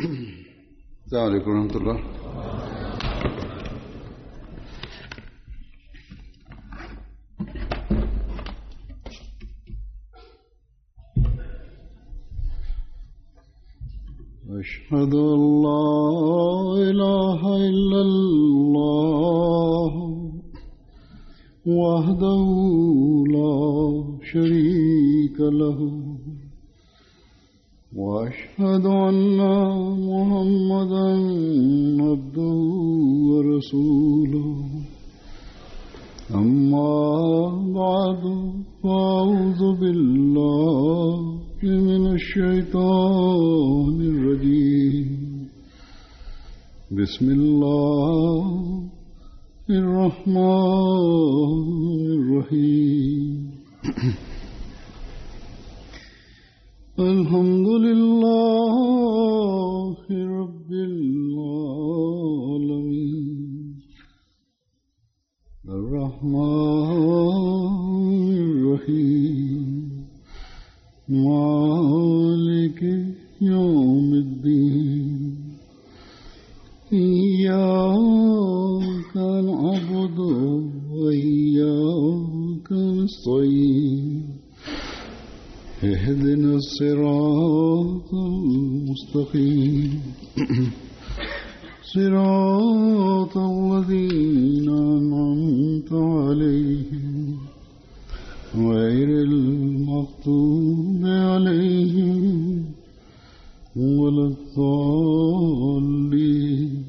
السلام عليكم ورحمة الله. أشهد أن لا إله إلا الله وحده لا شريك له وأشهد أن محمدا عبده ورسوله أما بعد فأعوذ بالله من الشيطان الرجيم بسم الله الرحمن الرحيم الحمد لله رب العالمين الرحمن الرحيم مالك يوم الدين إياك نعبد وإياك نستعين اهدنا الصراط المستقيم صراط الذين أنعمت عليهم غير المغضوب عليهم ولا الضالين.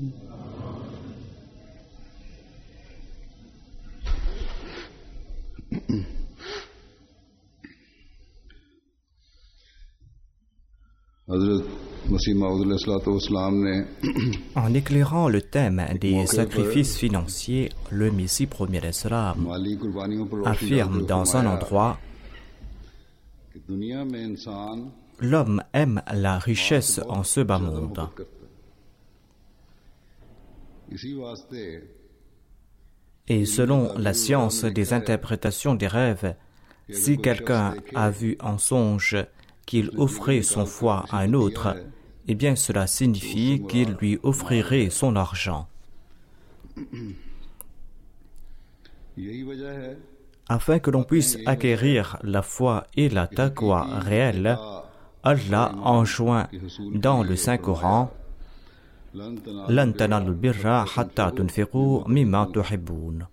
En éclairant le thème des sacrifices financiers, le Messie premier d'Islam affirme dans un endroit: l'homme aime la richesse en ce bas monde. Et selon la science des interprétations des rêves, si quelqu'un a vu en songe qu'il offrait son foie à un autre, eh bien cela signifie qu'il lui offrirait son argent. Afin que l'on puisse acquérir la foi et la taqwa réelle, Allah enjoint dans le Saint-Coran: لَن تَنَالُوا الْبِرَّ حَتَّى تُنْفِقُوا مِمَّا تُحِبُّونَ.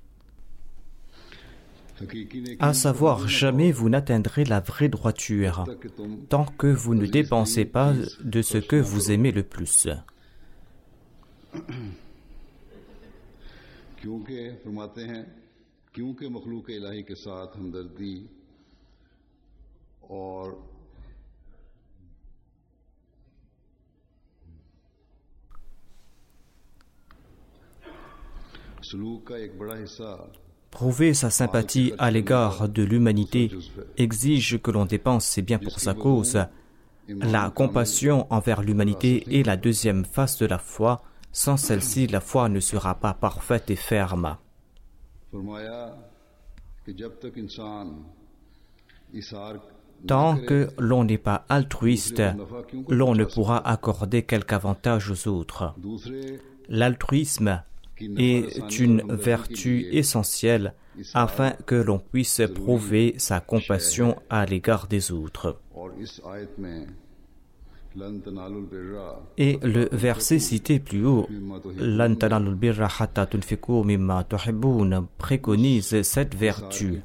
À savoir, jamais vous n'atteindrez la vraie droiture tant que vous ne dépensez pas de ce que vous aimez le plus. Prouver sa sympathie à l'égard de l'humanité exige que l'on dépense ses biens pour sa cause. La compassion envers l'humanité est la deuxième face de la foi. Sans celle-ci, la foi ne sera pas parfaite et ferme. Tant que l'on n'est pas altruiste, l'on ne pourra accorder quelque avantage aux autres. L'altruisme est une vertu essentielle afin que l'on puisse prouver sa compassion à l'égard des autres. Et le verset cité plus haut, لَن تَنَالُوا الْبِرَّ حَتَّى تُنْفِقُوا مِمَّا تُحِبُّونَ, préconise cette vertu.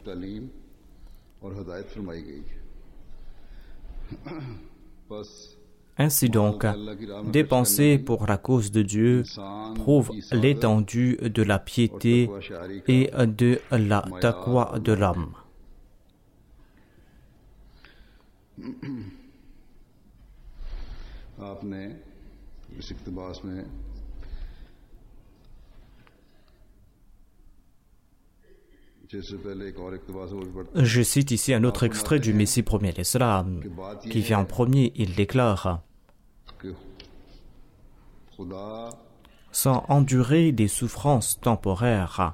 Ainsi donc, dépenser pour la cause de Dieu prouve l'étendue de la piété et de la taqwa de l'homme. Je cite ici un autre extrait du Messie premier d'Islam, qui vient en premier. Il déclare: sans endurer des souffrances temporaires,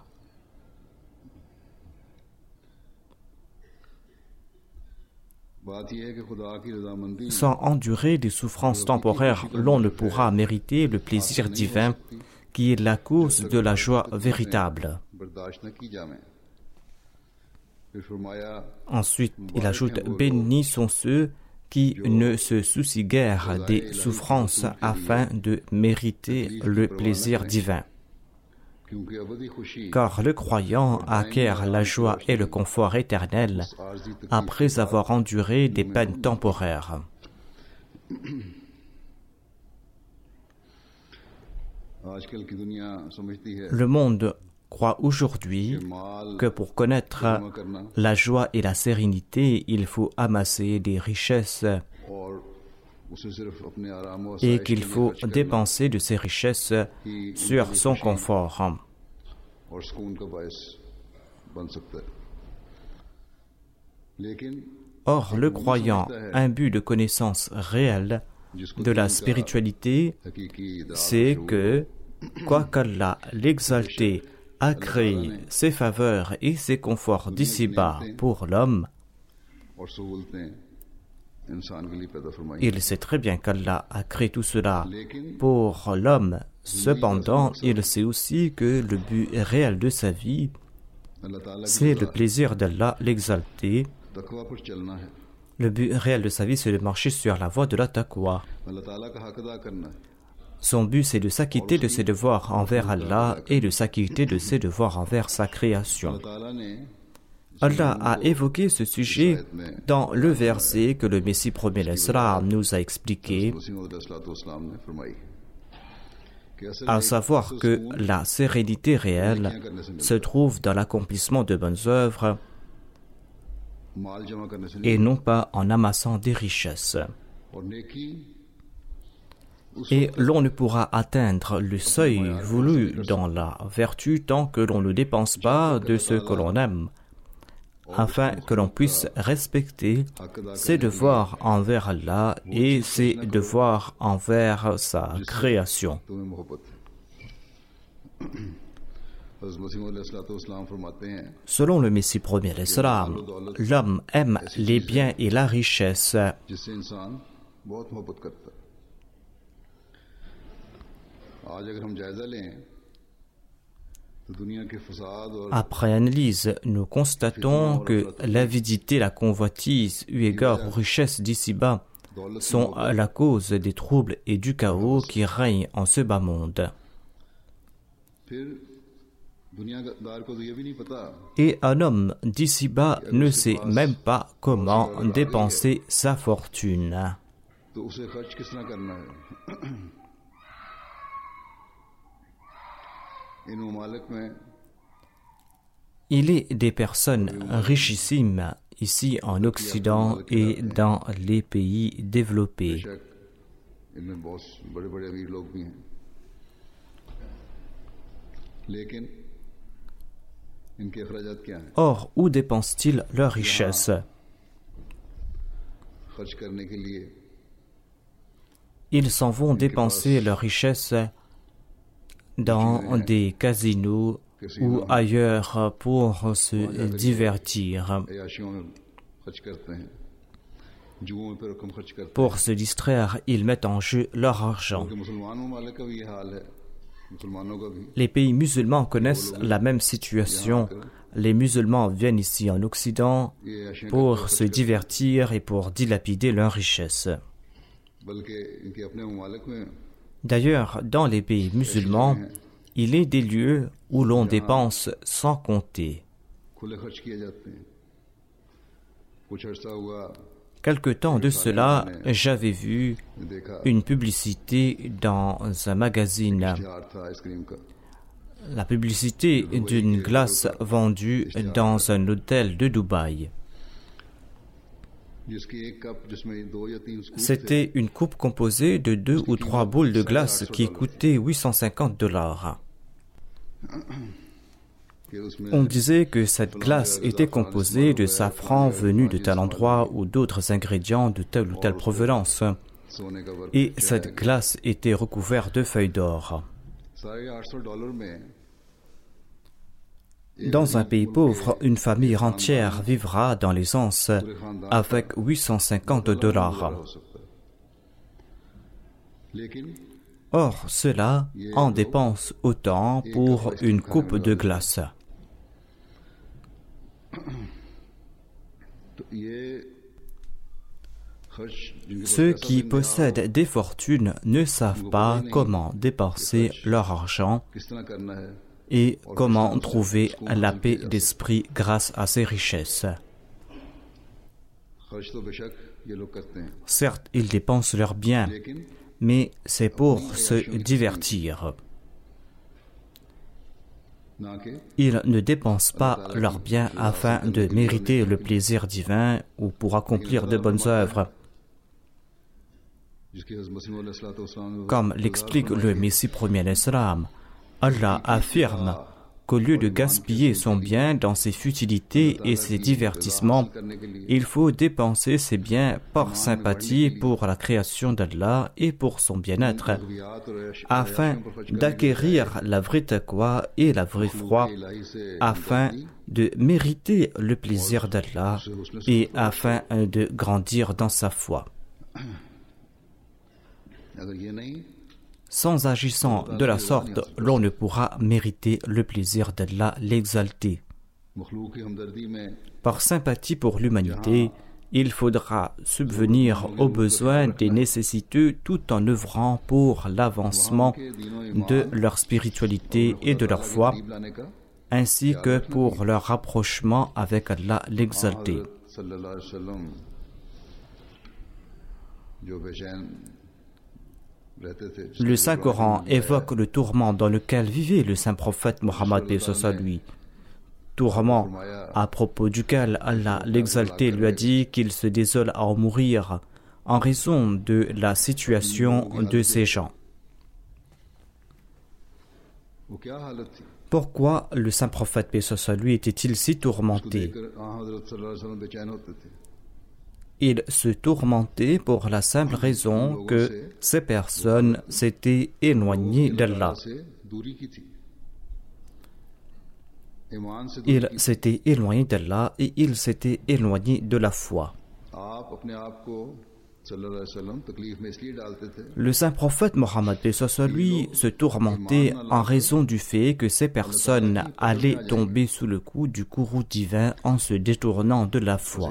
Sans endurer des souffrances temporaires, l'on ne pourra mériter le plaisir divin qui est la cause de la joie véritable. Ensuite, il ajoute « Bénis sont ceux qui ne se soucient guère des souffrances afin de mériter le plaisir divin. » Car le croyant acquiert la joie et le confort éternel après avoir enduré des peines temporaires. Le monde croit aujourd'hui que pour connaître la joie et la sérénité, il faut amasser des richesses et qu'il faut dépenser de ces richesses sur son confort. Or, le croyant imbu de connaissances réelles de la spiritualité sait que, quoiqu'Allah l'exalté a créé ses faveurs et ses conforts d'ici-bas pour l'homme, il sait très bien qu'Allah a créé tout cela pour l'homme. Cependant, il sait aussi que le but réel de sa vie, c'est le plaisir d'Allah l'exalté. Le but réel de sa vie, c'est de marcher sur la voie de la taqwa. Son but, c'est de s'acquitter de ses devoirs envers Allah et de s'acquitter de ses devoirs envers sa création. Allah a évoqué ce sujet dans le verset que le Messie premier l'Islam nous a expliqué, à savoir que la sérénité réelle se trouve dans l'accomplissement de bonnes œuvres et non pas en amassant des richesses. Et l'on ne pourra atteindre le seuil voulu dans la vertu tant que l'on ne dépense pas de ce que l'on aime, afin que l'on puisse respecter ses devoirs envers Allah et ses devoirs envers sa création. Selon le Messie premier l'Islam, l'homme aime les biens et la richesse. Après analyse, nous constatons que l'avidité, la convoitise, eu égard aux richesses d'ici-bas, sont la cause des troubles et du chaos qui règnent en ce bas monde. Et un homme d'ici-bas ne sait même pas comment dépenser sa fortune. Il est des personnes richissimes ici en Occident et dans les pays développés. Or, où dépensent-ils leur richesse? Ils s'en vont dépenser leur richesse dans des casinos ou ailleurs pour se divertir. Pour se distraire, ils mettent en jeu leur argent. Les pays musulmans connaissent la même situation. Les musulmans viennent ici en Occident pour se divertir et pour dilapider leurs richesses. D'ailleurs, dans les pays musulmans, il est des lieux où l'on dépense sans compter. Quelque temps de cela, j'avais vu une publicité dans un magazine. La publicité d'une glace vendue dans un hôtel de Dubaï. C'était une coupe composée de 2 ou 3 boules de glace qui coûtait $850. On disait que cette glace était composée de safran venu de tel endroit ou d'autres ingrédients de telle ou telle provenance. Et cette glace était recouverte de feuilles d'or. Dans un pays pauvre, une famille entière vivra dans l'aisance avec $850. Or, cela en dépense autant pour une coupe de glace. Ceux qui possèdent des fortunes ne savent pas comment dépenser leur argent et comment trouver la paix d'esprit grâce à ces richesses. Certes, ils dépensent leurs biens, mais c'est pour se divertir. Ils ne dépensent pas leurs biens afin de mériter le plaisir divin ou pour accomplir de bonnes œuvres. Comme l'explique le Messie premier l'Islam, Allah affirme qu'au lieu de gaspiller son bien dans ses futilités et ses divertissements, il faut dépenser ses biens par sympathie pour la création d'Allah et pour son bien-être, afin d'acquérir la vraie taqwa et la vraie foi, afin de mériter le plaisir d'Allah et afin de grandir dans sa foi. Sans agissant de la sorte, l'on ne pourra mériter le plaisir d'Allah l'exalté. Par sympathie pour l'humanité, il faudra subvenir aux besoins des nécessiteux tout en œuvrant pour l'avancement de leur spiritualité et de leur foi, ainsi que pour leur rapprochement avec Allah l'exalté. Le Saint-Coran évoque le tourment dans lequel vivait le Saint-Prophète Mohammed lui, tourment à propos duquel Allah l'exalté lui a dit qu'il se désole à en mourir en raison de la situation de ces gens. Pourquoi le Saint-Prophète lui était-il si tourmenté? Il se tourmentait pour la simple raison que ces personnes s'étaient éloignées d'Allah. Il s'était éloigné d'Allah et il s'était éloigné de la foi. Le Saint-Prophète Mohammed lui se tourmentait en raison du fait que ces personnes allaient tomber sous le coup du courroux divin en se détournant de la foi.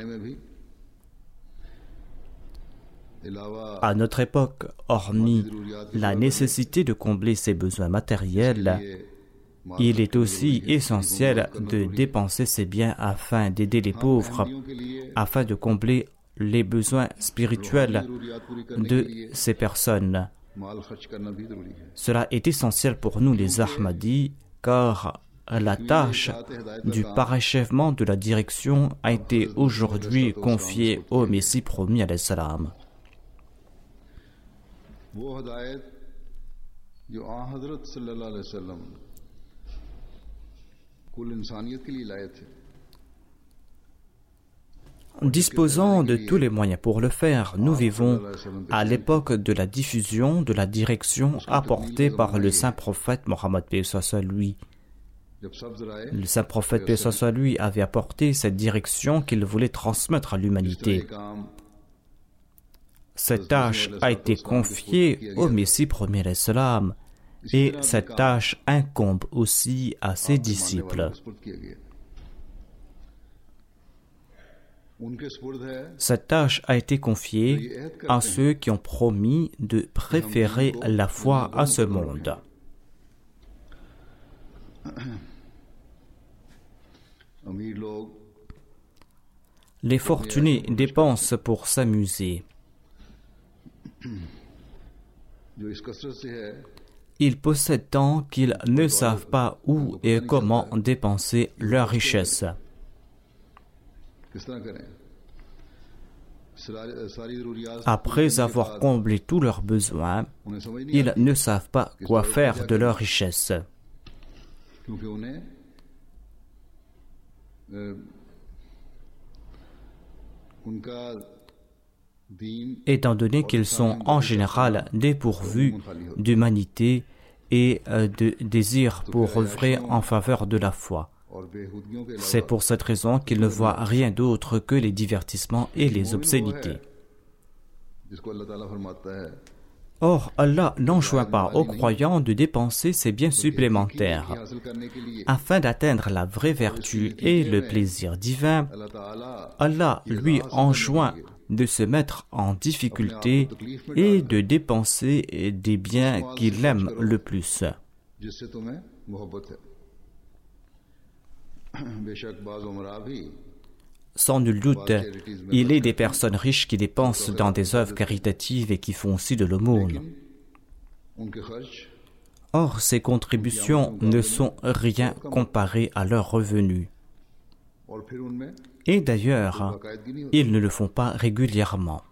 À notre époque, hormis la nécessité de combler ses besoins matériels, il est aussi essentiel de dépenser ses biens afin d'aider les pauvres, afin de combler les besoins spirituels de ces personnes. Cela est essentiel pour nous les Ahmadis, car la tâche du parachèvement de la direction a été aujourd'hui confiée au Messie promis alayhi salam. Disposant de tous les moyens pour le faire, nous vivons à l'époque de la diffusion de la direction apportée par le Saint-Prophète Mohammed lui. Le Saint-Prophète lui avait apporté cette direction qu'il voulait transmettre à l'humanité. Cette tâche a été confiée au Messie premier l'Islam et cette tâche incombe aussi à ses disciples. Cette tâche a été confiée à ceux qui ont promis de préférer la foi à ce monde. Les fortunés dépensent pour s'amuser. Ils possèdent tant qu'ils ne savent pas où et comment dépenser leur richesse. Après avoir comblé tous leurs besoins, ils ne savent pas quoi faire de leur richesse. Étant donné qu'ils sont en général dépourvus d'humanité et de désir pour œuvrer en faveur de la foi. C'est pour cette raison qu'ils ne voient rien d'autre que les divertissements et les obscénités. Or, Allah n'enjoint pas aux croyants de dépenser ces biens supplémentaires. Afin d'atteindre la vraie vertu et le plaisir divin, Allah lui enjoint de se mettre en difficulté et de dépenser des biens qu'il aime le plus. Sans nul doute, il est des personnes riches qui dépensent dans des œuvres caritatives et qui font aussi de l'aumône. Or, ces contributions ne sont rien comparées à leurs revenus. Et d'ailleurs, ils ne le font pas régulièrement.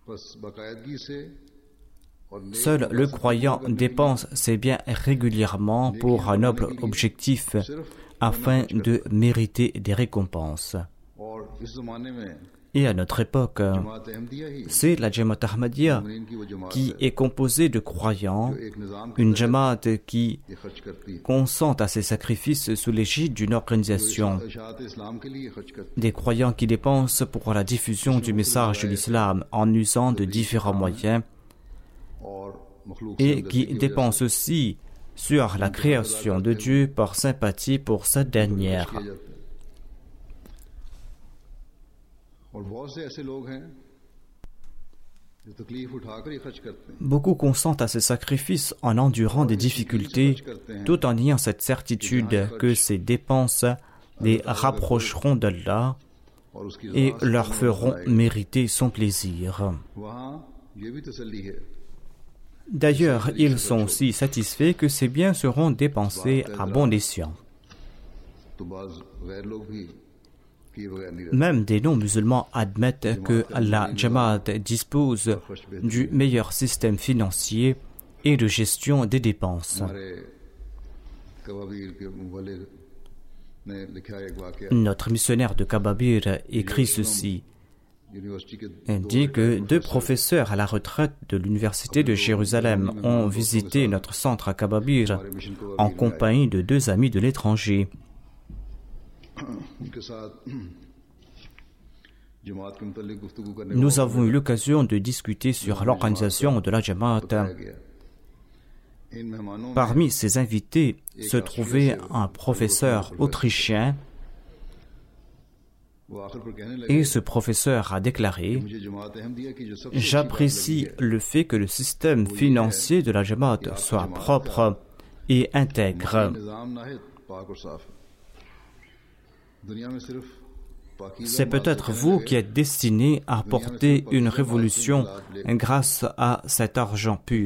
Seul le croyant dépense ses biens régulièrement pour un noble objectif afin de mériter des récompenses. Et à notre époque, c'est la Jamaat Ahmadiyya qui est composée de croyants, une Jamaat qui consent à ses sacrifices sous l'égide d'une organisation, des croyants qui dépensent pour la diffusion du message de l'islam en usant de différents moyens et qui dépensent aussi sur la création de Dieu par sympathie pour cette dernière. Beaucoup consentent à ces sacrifices en endurant des difficultés, tout en ayant cette certitude que ces dépenses les rapprocheront d'Allah et leur feront mériter son plaisir. D'ailleurs, ils sont aussi satisfaits que ces biens seront dépensés à bon escient. Même des non-musulmans admettent que la Jamaat dispose du meilleur système financier et de gestion des dépenses. Notre missionnaire de Kababir écrit ceci. Il dit que 2 professeurs à la retraite de l'université de Jérusalem ont visité notre centre à Kababir en compagnie de 2 amis de l'étranger. Nous avons eu l'occasion de discuter sur l'organisation de la Jamaat. Parmi ces invités se trouvait un professeur autrichien et ce professeur a déclaré « J'apprécie le fait que le système financier de la Jamaat soit propre et intègre. C'est peut-être vous qui êtes destiné à apporter une révolution grâce à cet argent pur. »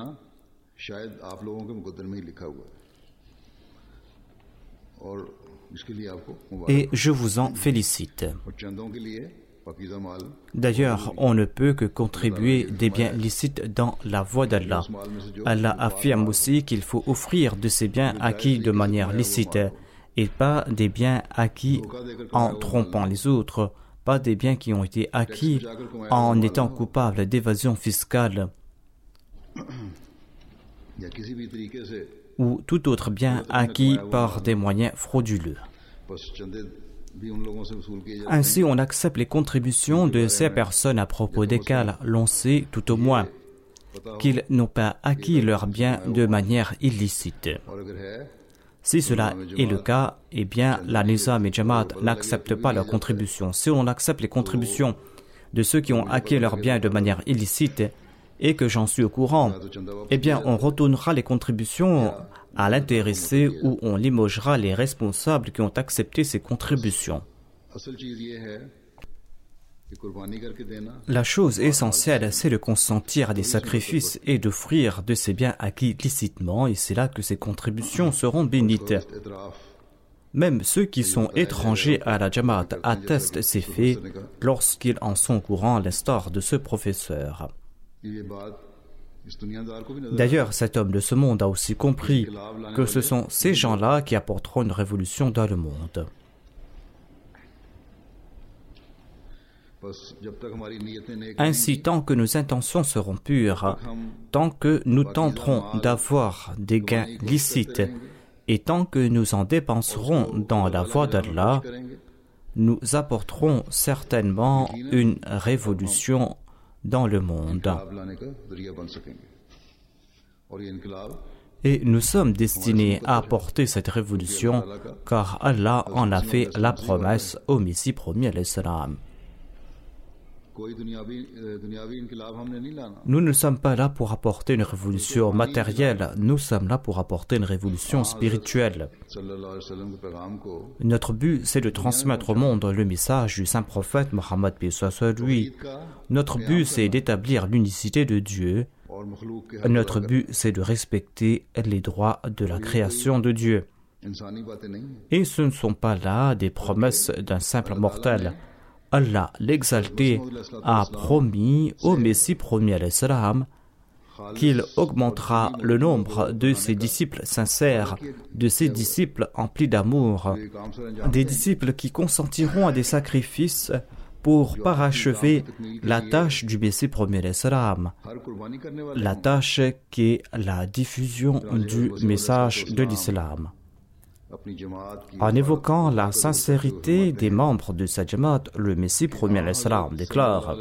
Et je vous en félicite. D'ailleurs, on ne peut que contribuer des biens licites dans la voie d'Allah. Allah affirme aussi qu'il faut offrir de ces biens acquis de manière licite et pas des biens acquis en trompant les autres, pas des biens qui ont été acquis en étant coupables d'évasion fiscale ou tout autre bien acquis par des moyens frauduleux. Ainsi, on accepte les contributions de ces personnes à propos desquelles l'on sait, tout au moins, qu'ils n'ont pas acquis leurs biens de manière illicite. Si cela est le cas, eh bien, la Nizam et Jamaat n'acceptent pas leurs contributions. Si on accepte les contributions de ceux qui ont acquis leurs biens de manière illicite, et que j'en suis au courant, eh bien, on retournera les contributions à l'intéressé ou on limogera les responsables qui ont accepté ces contributions. La chose essentielle, c'est de consentir à des sacrifices et d'offrir de ces biens acquis licitement, et c'est là que ces contributions seront bénites. Même ceux qui sont étrangers à la Jamaat attestent ces faits lorsqu'ils en sont au courant, à l'instar de ce professeur. D'ailleurs, cet homme de ce monde a aussi compris que ce sont ces gens-là qui apporteront une révolution dans le monde. Ainsi, tant que nos intentions seront pures, tant que nous tenterons d'avoir des gains licites Et tant que nous en dépenserons dans la voie d'Allah, nous apporterons certainement une révolution dans le monde. Et nous sommes destinés à apporter cette révolution car Allah en a fait la promesse au Messie promis alayhi salam. Nous ne sommes pas là pour apporter une révolution matérielle, nous sommes là pour apporter une révolution spirituelle. Notre but, c'est de transmettre au monde le message du saint prophète Mohammed paix soit lui. Notre but, c'est d'établir l'unicité de Dieu. Notre but, c'est de respecter les droits de la création de Dieu. Et ce ne sont pas là des promesses d'un simple mortel. Allah, l'exalté, a promis au Messie promis alayhi salam qu'il augmentera le nombre de ses disciples sincères, de ses disciples emplis d'amour, des disciples qui consentiront à des sacrifices pour parachever la tâche du Messie promis alayhi salam, la tâche qui est la diffusion du message de l'islam. En évoquant la sincérité des membres de sa Jamaat, le Messie promis alayhi salam déclare: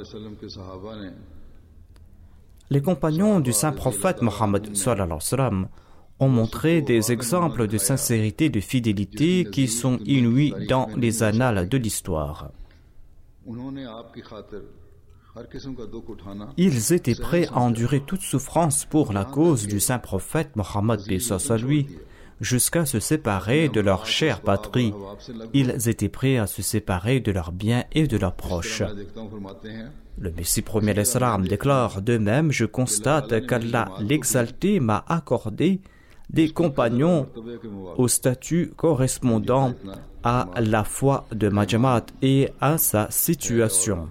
les compagnons du saint prophète Mohammed sallallahu alayhi wa sallam ont montré des exemples de sincérité et de fidélité qui sont inouïs dans les annales de l'histoire. Ils étaient prêts à endurer toute souffrance pour la cause du saint prophète Mohammed paix soit lui, jusqu'à se séparer de leur chère patrie. Ils étaient prêts à se séparer de leurs biens et de leurs proches. Le Messie promis alayhi salam déclare: de même, je constate qu'Allah l'exalté m'a accordé des compagnons au statut correspondant à la foi de ma Jamaat et à sa situation.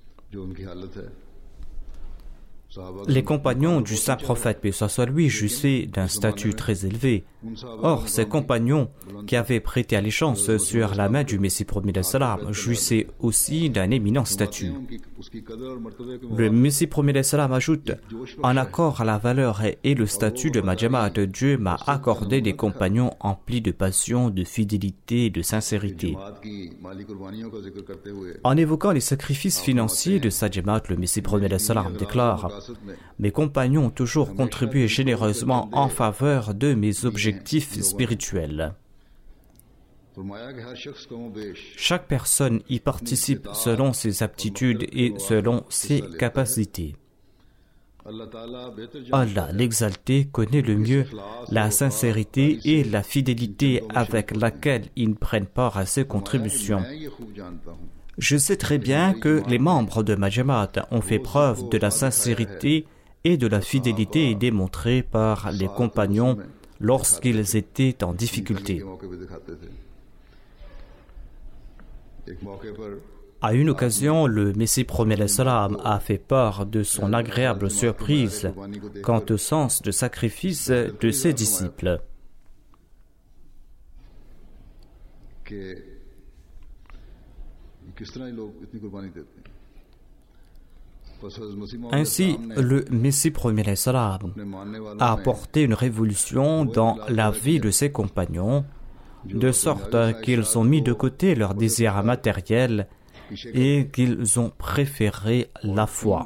Les compagnons du saint prophète paix soit lui jouissaient d'un statut très élevé. Or, ces compagnons qui avaient prêté allégeance sur la main du Messie promis alayhi salam jouissaient aussi d'un éminent statut. Le Messie promis alayhi salam ajoute: en accord à la valeur et le statut de ma Jamaat, Dieu m'a accordé des compagnons emplis de passion, de fidélité et de sincérité. En évoquant les sacrifices financiers de sa Jamaat, le Messie promis alayhi salam déclare: mes compagnons ont toujours contribué généreusement en faveur de mes objectifs spirituels. Chaque personne y participe selon ses aptitudes et selon ses capacités. Allah, l'exalté, connaît le mieux la sincérité et la fidélité avec laquelle ils prennent part à ces contributions. Je sais très bien que les membres de ma Jamaat ont fait preuve de la sincérité et de la fidélité démontrée par les compagnons lorsqu'ils étaient en difficulté. À une occasion, le Messie promis alayhi salam a fait part de son agréable surprise quant au sens de sacrifice de ses disciples. Ainsi, le Messie promis alayhi salam a apporté une révolution dans la vie de ses compagnons, de sorte qu'ils ont mis de côté leurs désirs matériels et qu'ils ont préféré la foi.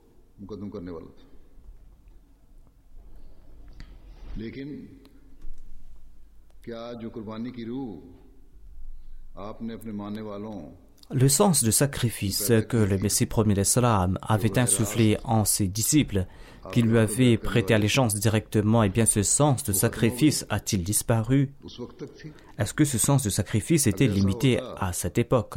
Le sens de sacrifice que le Messie promis alayhi salam avait insufflé en ses disciples, qui lui avaient prêté allégeance directement, et bien ce sens de sacrifice a-t-il disparu? Est-ce que ce sens de sacrifice était limité à cette époque?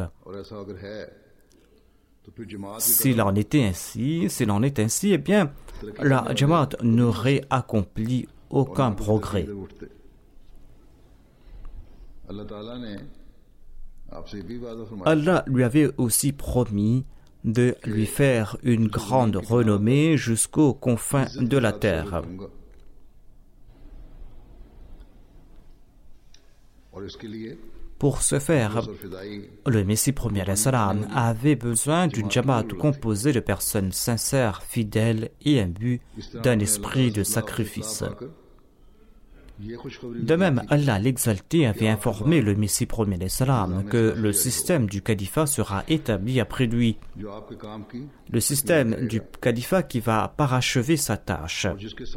S'il en est ainsi, eh bien, la Jamaat n'aurait accompli aucun progrès. Allah lui avait aussi promis de lui faire une grande renommée jusqu'aux confins de la terre. Pour ce faire, le Messie promis alayhi salam avait besoin d'une Jamaat composée de personnes sincères, fidèles et imbues d'un esprit de sacrifice. De même, Allah l'Exalté avait informé le Messie premier salam que le système du califat sera établi après lui. Le système du califat qui va parachever sa tâche.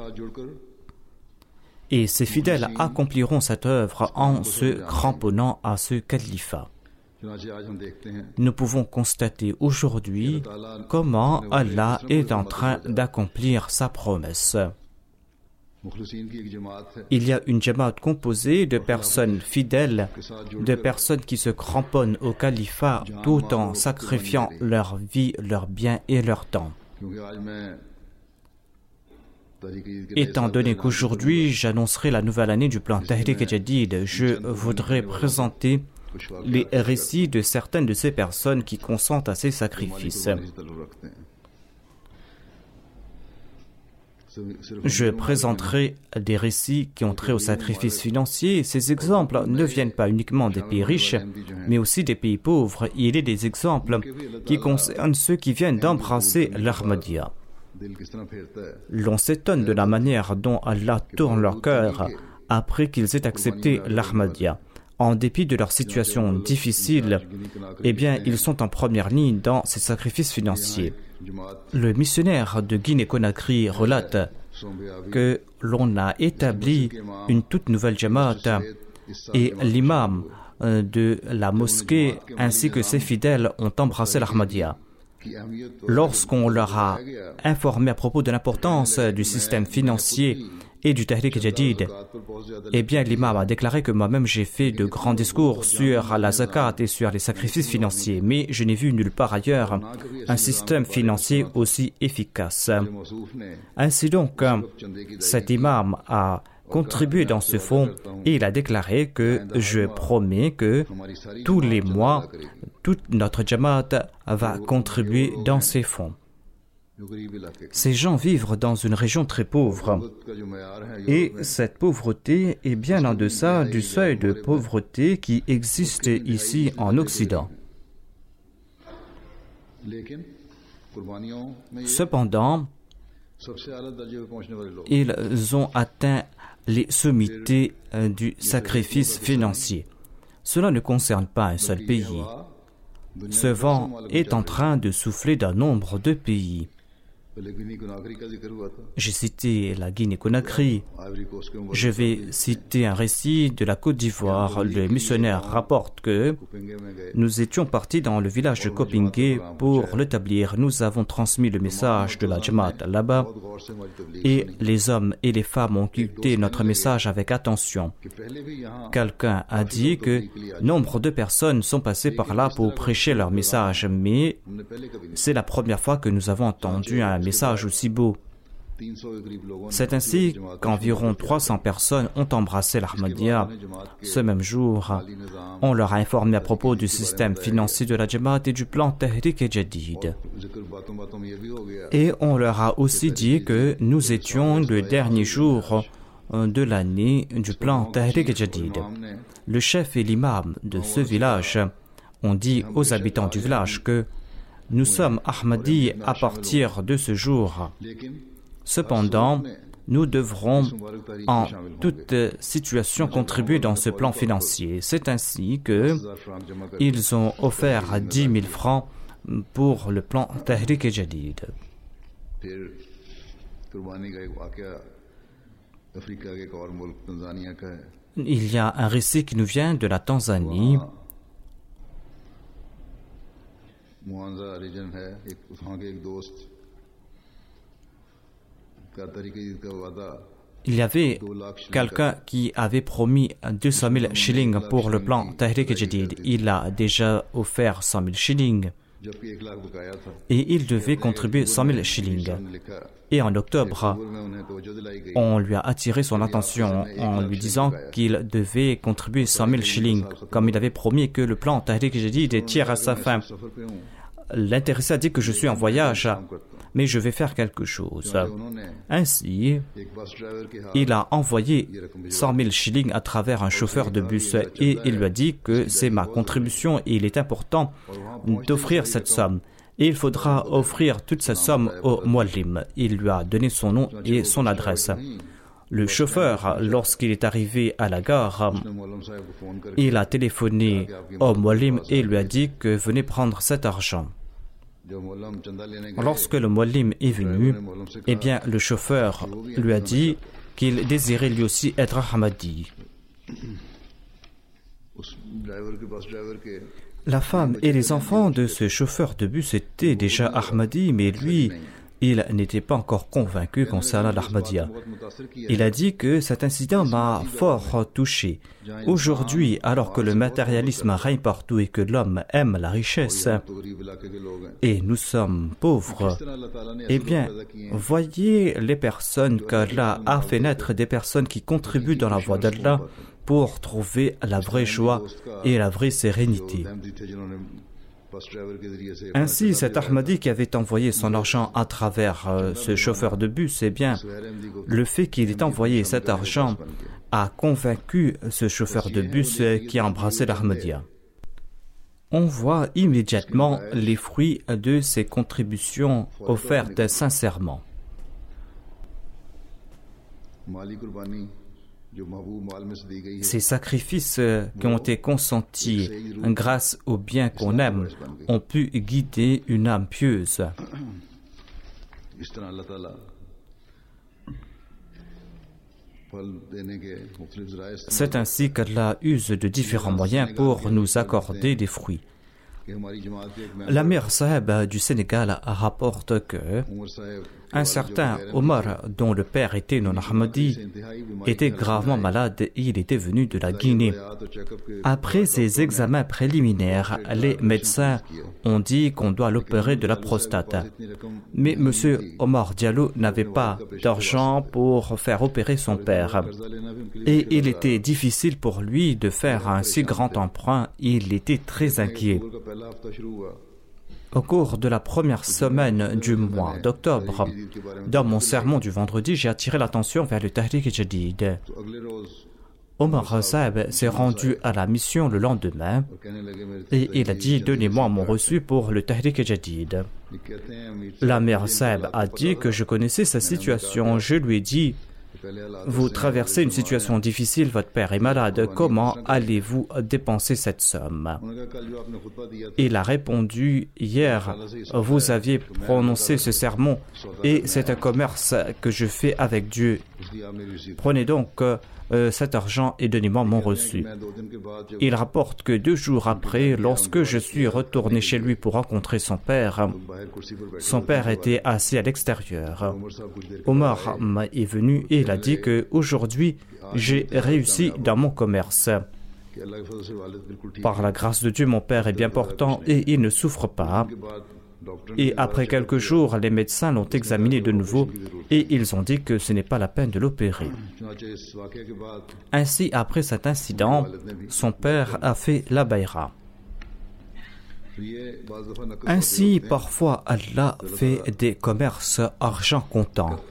Et ses fidèles accompliront cette œuvre en se cramponnant à ce califat. Nous pouvons constater aujourd'hui comment Allah est en train d'accomplir sa promesse. Il y a une jamaat composée de personnes fidèles, de personnes qui se cramponnent au califat tout en sacrifiant leur vie, leurs biens et leur temps. Étant donné qu'aujourd'hui j'annoncerai la nouvelle année du plan Tahrik-e-Jadid, je voudrais présenter les récits de certaines de ces personnes qui consentent à ces sacrifices. Je présenterai des récits qui ont trait au sacrifice financier. Ces exemples ne viennent pas uniquement des pays riches, mais aussi des pays pauvres. Il y a des exemples qui concernent ceux qui viennent d'embrasser l'Ahmadiyya. L'on s'étonne de la manière dont Allah tourne leur cœur après qu'ils aient accepté l'Ahmadiyya. En dépit de leur situation difficile, eh bien, ils sont en première ligne dans ces sacrifices financiers. Le missionnaire de Guinée-Conakry relate que l'on a établi une toute nouvelle jamaat et l'imam de la mosquée ainsi que ses fidèles ont embrassé l'Ahmadiyya. Lorsqu'on leur a informé à propos de l'importance du système financier et du Tahrik-e-Jadid, eh bien l'imam a déclaré que moi-même j'ai fait de grands discours sur la zakat et sur les sacrifices financiers, mais je n'ai vu nulle part ailleurs un système financier aussi efficace. Ainsi donc, cet imam a contribué dans ce fonds et il a déclaré que je promets que tous les mois, toute notre jamaat va contribuer dans ces fonds. Ces gens vivent dans une région très pauvre et cette pauvreté est bien en deçà du seuil de pauvreté qui existe ici en Occident. Cependant, ils ont atteint les sommités du sacrifice financier. Cela ne concerne pas un seul pays. Ce vent est en train de souffler dans nombre de pays. J'ai cité la Guinée-Conakry. Je vais citer un récit de la Côte d'Ivoire. Le missionnaire rapporte que nous étions partis dans le village de Kopingé pour l'établir. Nous avons transmis le message de la Jamaat là-bas et les hommes et les femmes ont écouté notre message avec attention. Quelqu'un a dit que nombre de personnes sont passées par là pour prêcher leur message, mais c'est la première fois que nous avons entendu un message aussi beau. C'est ainsi qu'environ 300 personnes ont embrassé l'Ahmadiyya. Ce même jour, on leur a informé à propos du système financier de la Jamaat et du plan Tahrik-e-Jadid. Et on leur a aussi dit que nous étions le dernier jour de l'année du plan Tahrik-e-Jadid. Le chef et l'imam de ce village ont dit aux habitants du village que nous sommes Ahmadis à partir de ce jour. Cependant, nous devrons en toute situation contribuer dans ce plan financier. C'est ainsi qu'ils ont offert 10 000 francs pour le plan Tahrik-e-Jadid. Il y a un récit qui nous vient de la Tanzanie. Il y avait quelqu'un qui avait promis 200 000 shillings pour le plan Tahrik-e-Jadid. Il a déjà offert 100 000 shillings et il devait contribuer 100 000 shillings. Et en octobre, on lui a attiré son attention en lui disant qu'il devait contribuer 100 000 shillings, comme il avait promis que le plan Tahrik-e-Jadid tire à sa fin. L'intéressé a dit que je suis en voyage, mais je vais faire quelque chose. Ainsi, il a envoyé 100 000 shillings à travers un chauffeur de bus et il lui a dit que c'est ma contribution et il est important d'offrir cette somme. Et il faudra offrir toute cette somme au muallim. Il lui a donné son nom et son adresse. Le chauffeur, lorsqu'il est arrivé à la gare, il a téléphoné au Muallim et lui a dit que venez prendre cet argent. Lorsque le Muallim est venu, eh bien, le chauffeur lui a dit qu'il désirait lui aussi être Ahmadi. La femme et les enfants de ce chauffeur de bus étaient déjà Ahmadi, mais lui, il n'était pas encore convaincu concernant l'Ahmadiyya. Il a dit que cet incident m'a fort touché. Aujourd'hui, alors que le matérialisme règne partout et que l'homme aime la richesse, et nous sommes pauvres, eh bien, voyez les personnes qu'Allah a fait naître, des personnes qui contribuent dans la voie d'Allah pour trouver la vraie joie et la vraie sérénité. Ainsi, cet Ahmadi qui avait envoyé son argent à travers ce chauffeur de bus, eh bien, le fait qu'il ait envoyé cet argent a convaincu ce chauffeur de bus qui a embrassé l'Ahmadiyya. On voit immédiatement les fruits de ces contributions offertes sincèrement. Ces sacrifices qui ont été consentis grâce au bien qu'on aime ont pu guider une âme pieuse. C'est ainsi qu'Allah use de différents moyens pour nous accorder des fruits. L'Amir Saheb du Sénégal rapporte que un certain Omar, dont le père était non-Ahmadi, était gravement malade et il était venu de la Guinée. Après ces examens préliminaires, les médecins ont dit qu'on doit l'opérer de la prostate. Mais M. Omar Diallo n'avait pas d'argent pour faire opérer son père. Et il était difficile pour lui de faire un si grand emprunt. Il était très inquiet. Au cours de la première semaine du mois d'octobre, dans mon sermon du vendredi, j'ai attiré l'attention vers le Tahrik Jadid. Omar Saheb s'est rendu à la mission le lendemain et il a dit « Donnez-moi mon reçu pour le Tahrik Jadid ». L'Amir Saheb a dit que je connaissais sa situation. Je lui ai dit « Vous traversez une situation difficile, votre père est malade, comment allez-vous dépenser cette somme ?» Il a répondu « Hier, vous aviez prononcé ce sermon et c'est un commerce que je fais avec Dieu. Prenez donc cet argent et donnez-moi mon reçu. » Il rapporte que 2 jours après, lorsque je suis retourné chez lui pour rencontrer son père était assis à l'extérieur. Omar est venu et il a dit que aujourd'hui j'ai réussi dans mon commerce. Par la grâce de Dieu, mon père est bien portant et il ne souffre pas. Et après quelques jours, les médecins l'ont examiné de nouveau et ils ont dit que ce n'est pas la peine de l'opérer. Ainsi, après cet incident, son père a fait la bayra. Ainsi, parfois, Allah fait des commerces argent comptant.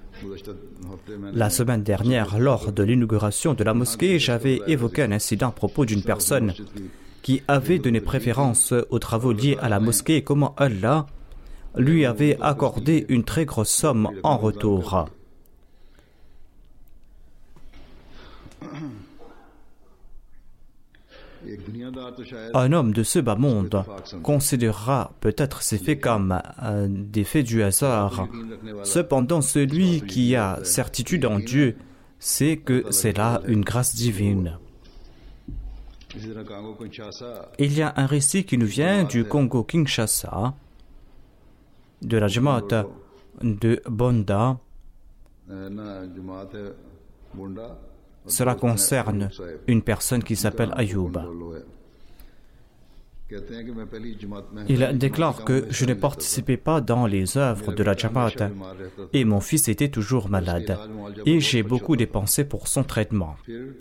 La semaine dernière, lors de l'inauguration de la mosquée, j'avais évoqué un incident à propos d'une personne qui avait donné préférence aux travaux liés à la mosquée et comment Allah lui avait accordé une très grosse somme en retour. Un homme de ce bas monde considérera peut-être ces faits comme des faits du hasard. Cependant, celui qui a certitude en Dieu sait que c'est là une grâce divine. Il y a un récit qui nous vient du Congo-Kinshasa, de la Jamaat de Bonda. Cela concerne une personne qui s'appelle Ayoub. Il déclare que je ne participais pas dans les œuvres de la Jamaat et mon fils était toujours malade et j'ai beaucoup dépensé pour son traitement.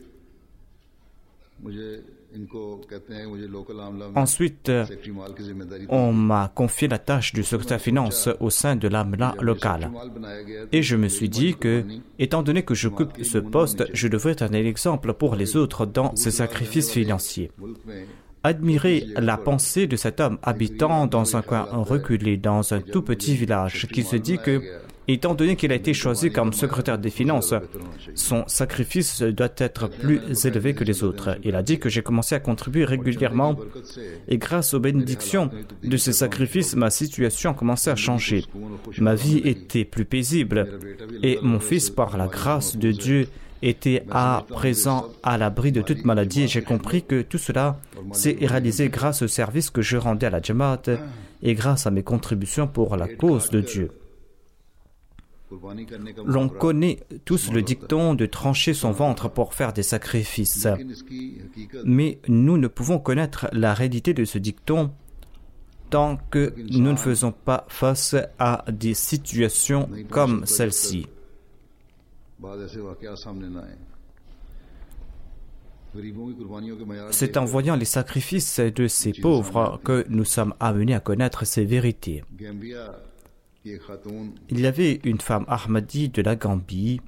Ensuite, on m'a confié la tâche du secrétaire finance au sein de l'AMLA locale. Et je me suis dit que, étant donné que j'occupe ce poste, je devrais être un exemple pour les autres dans ce sacrifice financier. Admirez la pensée de cet homme habitant dans un coin reculé, dans un tout petit village, qui se dit que Étant donné qu'il a été choisi comme secrétaire des finances, son sacrifice doit être plus élevé que les autres. Il a dit que j'ai commencé à contribuer régulièrement et grâce aux bénédictions de ces sacrifices, ma situation a commencé à changer. Ma vie était plus paisible et mon fils, par la grâce de Dieu, était à présent à l'abri de toute maladie et j'ai compris que tout cela s'est réalisé grâce au service que je rendais à la Jamaat et grâce à mes contributions pour la cause de Dieu. L'on connaît tous le dicton de trancher son ventre pour faire des sacrifices. Mais nous ne pouvons connaître la réalité de ce dicton tant que nous ne faisons pas face à des situations comme celle-ci. C'est en voyant les sacrifices de ces pauvres que nous sommes amenés à connaître ces vérités. Il y avait une femme Ahmadi de la Gambie.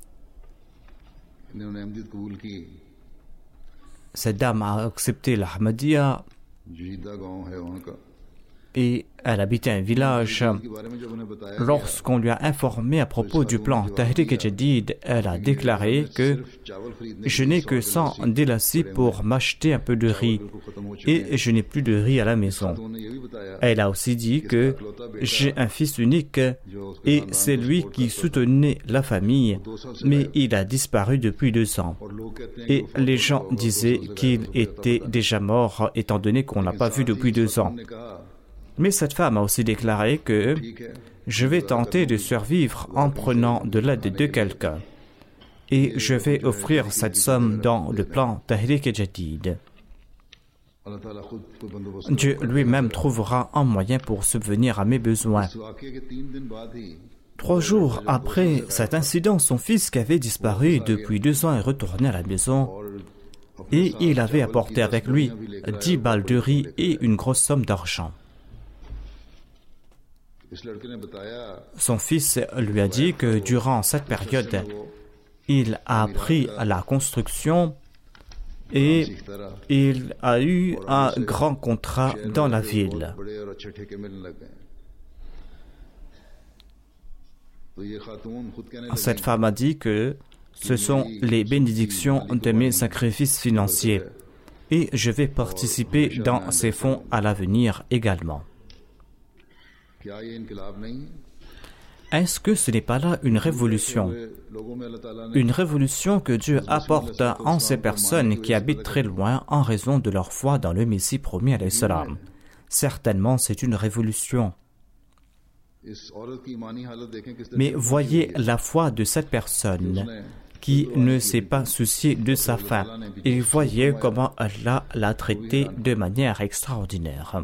Cette dame a accepté l'Ahmadiyya et elle habitait un village. Lorsqu'on lui a informé à propos du plan Tahrik-e-Jadid, elle a déclaré que je n'ai que 100 délacis pour m'acheter un peu de riz et je n'ai plus de riz à la maison. Elle a aussi dit que j'ai un fils unique et c'est lui qui soutenait la famille, mais il a disparu depuis 2 ans. Et les gens disaient qu'il était déjà mort étant donné qu'on ne l'a pas vu depuis 2 ans. Mais cette femme a aussi déclaré que je vais tenter de survivre en prenant de l'aide de quelqu'un et je vais offrir cette somme dans le plan Tahrik-e-Jadid. Dieu lui-même trouvera un moyen pour subvenir à mes besoins. 3 jours après cet incident, son fils qui avait disparu depuis 2 ans est retourné à la maison et il avait apporté avec lui 10 balles de riz et une grosse somme d'argent. Son fils lui a dit que durant cette période, il a appris la construction et il a eu un grand contrat dans la ville. Cette femme a dit que ce sont les bénédictions de mes sacrifices financiers et je vais participer dans ces fonds à l'avenir également. Est-ce que ce n'est pas là une révolution? Une révolution que Dieu apporte en ces personnes qui habitent très loin en raison de leur foi dans le Messie promis alayhi salam. Certainement, c'est une révolution. Mais voyez la foi de cette personne qui ne s'est pas souciée de sa faim. Et voyez comment Allah l'a traité de manière extraordinaire.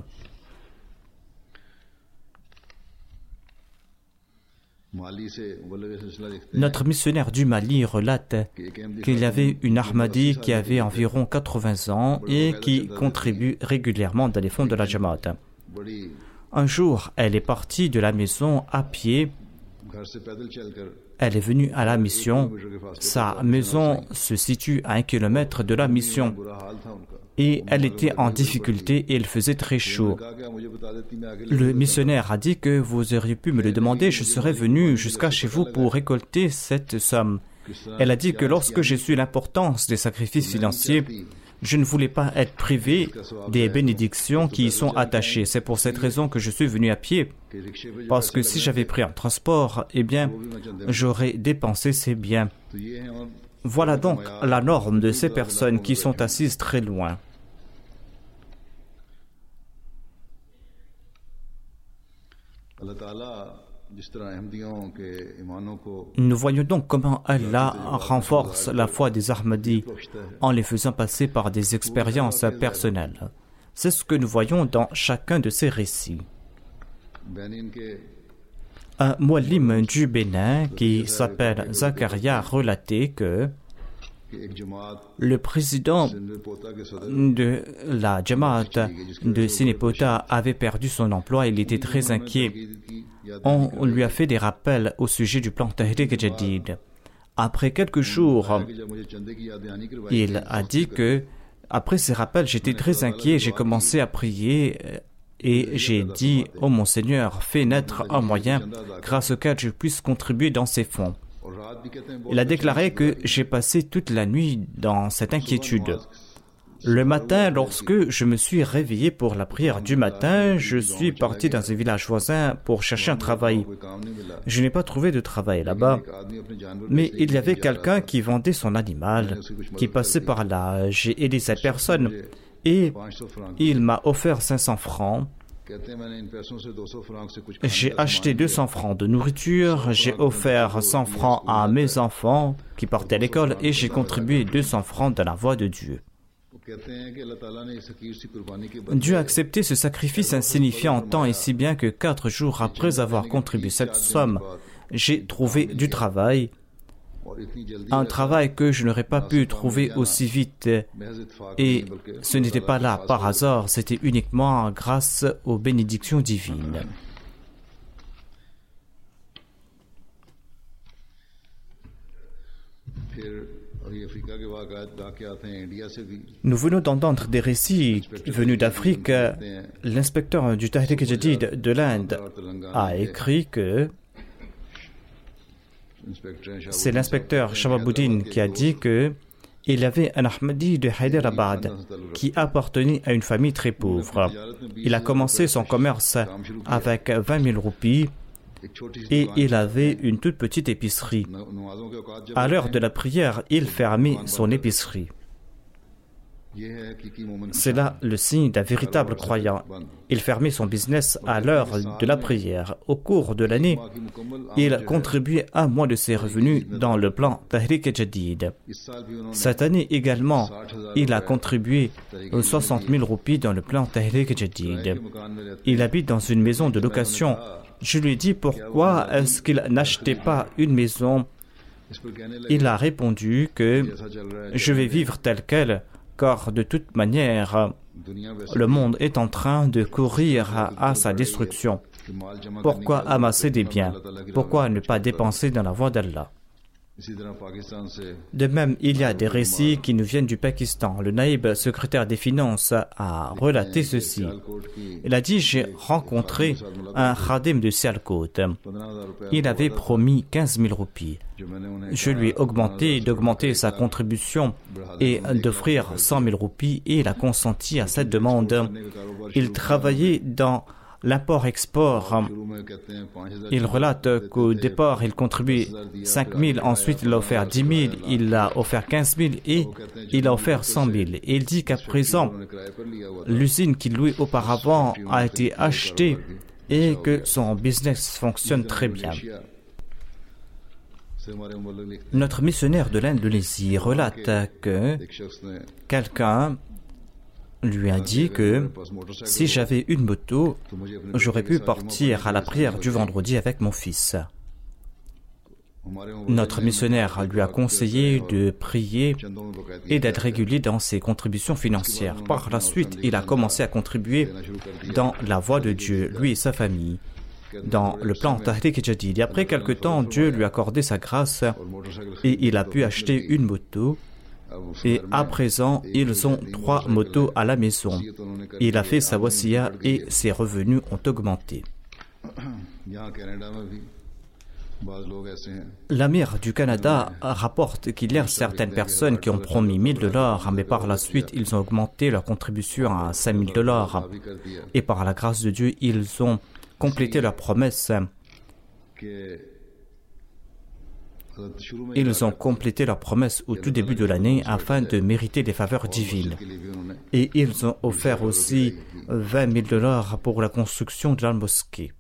Notre missionnaire du Mali relate qu'il y avait une Ahmadi qui avait environ 80 ans et qui contribue régulièrement dans les fonds de la Jamaat. Un jour, elle est partie de la maison à pied. Elle est venue à la mission. Sa maison se situe à 1 kilomètre de la mission. Et elle était en difficulté et il faisait très chaud. Le missionnaire a dit que vous auriez pu me le demander, je serais venu jusqu'à chez vous pour récolter cette somme. Elle a dit que lorsque j'ai su l'importance des sacrifices financiers, je ne voulais pas être privé des bénédictions qui y sont attachées. C'est pour cette raison que je suis venu à pied. Parce que si j'avais pris un transport, eh bien, j'aurais dépensé ces biens. Voilà donc la norme de ces personnes qui sont assises très loin. Nous voyons donc comment Allah renforce la foi des Ahmadis en les faisant passer par des expériences personnelles. C'est ce que nous voyons dans chacun de ces récits. Un muallim du Bénin qui s'appelle Zakaria relatait que le président de la Jamaat de Sinepota avait perdu son emploi et il était très inquiet. On lui a fait des rappels au sujet du plan Tahrik-e-Jadid. Après quelques jours, il a dit que après ces rappels, j'étais très inquiet, j'ai commencé à prier et j'ai dit « Oh mon Seigneur, fais naître un moyen grâce auquel je puisse contribuer dans ces fonds. » Il a déclaré que j'ai passé toute la nuit dans cette inquiétude. Le matin, lorsque je me suis réveillé pour la prière du matin, je suis parti dans un village voisin pour chercher un travail. Je n'ai pas trouvé de travail là-bas, mais il y avait quelqu'un qui vendait son animal, qui passait par là. J'ai aidé cette personne et il m'a offert 500 francs. J'ai acheté 200 francs de nourriture, j'ai offert 100 francs à mes enfants qui partaient à l'école et j'ai contribué 200 francs dans la voie de Dieu. Dieu a accepté ce sacrifice insignifiant tant et si bien que 4 jours après avoir contribué cette somme, j'ai trouvé du travail, un travail que je n'aurais pas pu trouver aussi vite. Et ce n'était pas là par hasard, c'était uniquement grâce aux bénédictions divines. Nous venons d'entendre des récits venus d'Afrique. L'inspecteur du Tahrik Jadid de l'Inde a écrit que c'est l'inspecteur Shahabuddin qui a dit que il y avait un Ahmadi de Hyderabad qui appartenait à une famille très pauvre. Il a commencé son commerce avec 20 000 roupies et il avait une toute petite épicerie. À l'heure de la prière, il fermait son épicerie. C'est là le signe d'un véritable croyant. Il fermait son business à l'heure de la prière. Au cours de l'année, il contribuait un mois de ses revenus dans le plan Tahrik Jadid. Cette année également, il a contribué 60 000 roupies dans le plan Tahrik Jadid. Il habite dans une maison de location. Je lui ai dit pourquoi est-ce qu'il n'achetait pas une maison. Il a répondu que je vais vivre tel quel, car de toute manière, le monde est en train de courir à sa destruction. Pourquoi amasser des biens? Pourquoi ne pas dépenser dans la voie d'Allah? De même, il y a des récits qui nous viennent du Pakistan. Le naïb secrétaire des finances a relaté ceci. Il a dit, j'ai rencontré un khadim de Sialkot. Il avait promis 15 000 roupies. Je lui ai d'augmenter sa contribution et d'offrir 100 000 roupies et il a consenti à cette demande. Il travaillait dans l'import-export. Il relate qu'au départ, il contribuait 5 000, ensuite il a offert 10 000, il a offert 15 000 et il a offert 100 000. Et il dit qu'à présent, l'usine qu'il louait auparavant a été achetée et que son business fonctionne très bien. Notre missionnaire de l'Indonésie relate que quelqu'un lui a dit que si j'avais une moto, j'aurais pu partir à la prière du vendredi avec mon fils. Notre missionnaire lui a conseillé de prier et d'être régulier dans ses contributions financières. Par la suite, il a commencé à contribuer dans la voie de Dieu, lui et sa famille, dans le plan Tahrik Jadid. Et après quelque temps, Dieu lui a accordé sa grâce et il a pu acheter une moto. Et à présent, ils ont 3 motos à la maison. Il a fait sa wasiya et ses revenus ont augmenté. L'amir du Canada rapporte qu'il y a certaines personnes qui ont promis $1000, mais par la suite, ils ont augmenté leur contribution à $5000. Et par la grâce de Dieu, ils ont complété leur promesse. Ils ont complété leur promesse au tout début de l'année afin de mériter des faveurs divines. Et ils ont offert aussi $20 000 pour la construction de la mosquée.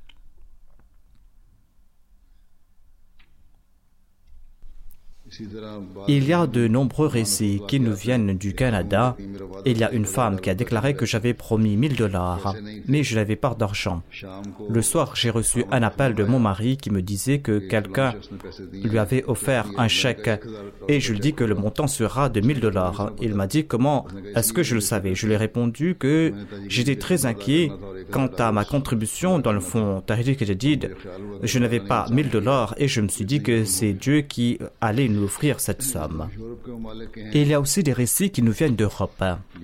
Il y a de nombreux récits qui nous viennent du Canada. Il y a une femme qui a déclaré que j'avais promis $1000, mais je n'avais pas d'argent. Le soir, j'ai reçu un appel de mon mari qui me disait que quelqu'un lui avait offert un chèque et je lui dis que le montant sera de $1000. Il m'a dit comment est-ce que je le savais. Je lui ai répondu que j'étais très inquiet quant à ma contribution dans le fonds Tahrik Jadid, je n'avais pas $1000 et je me suis dit que c'est Dieu qui allait nous offrir cette somme. Et il y a aussi des récits qui nous viennent d'Europe,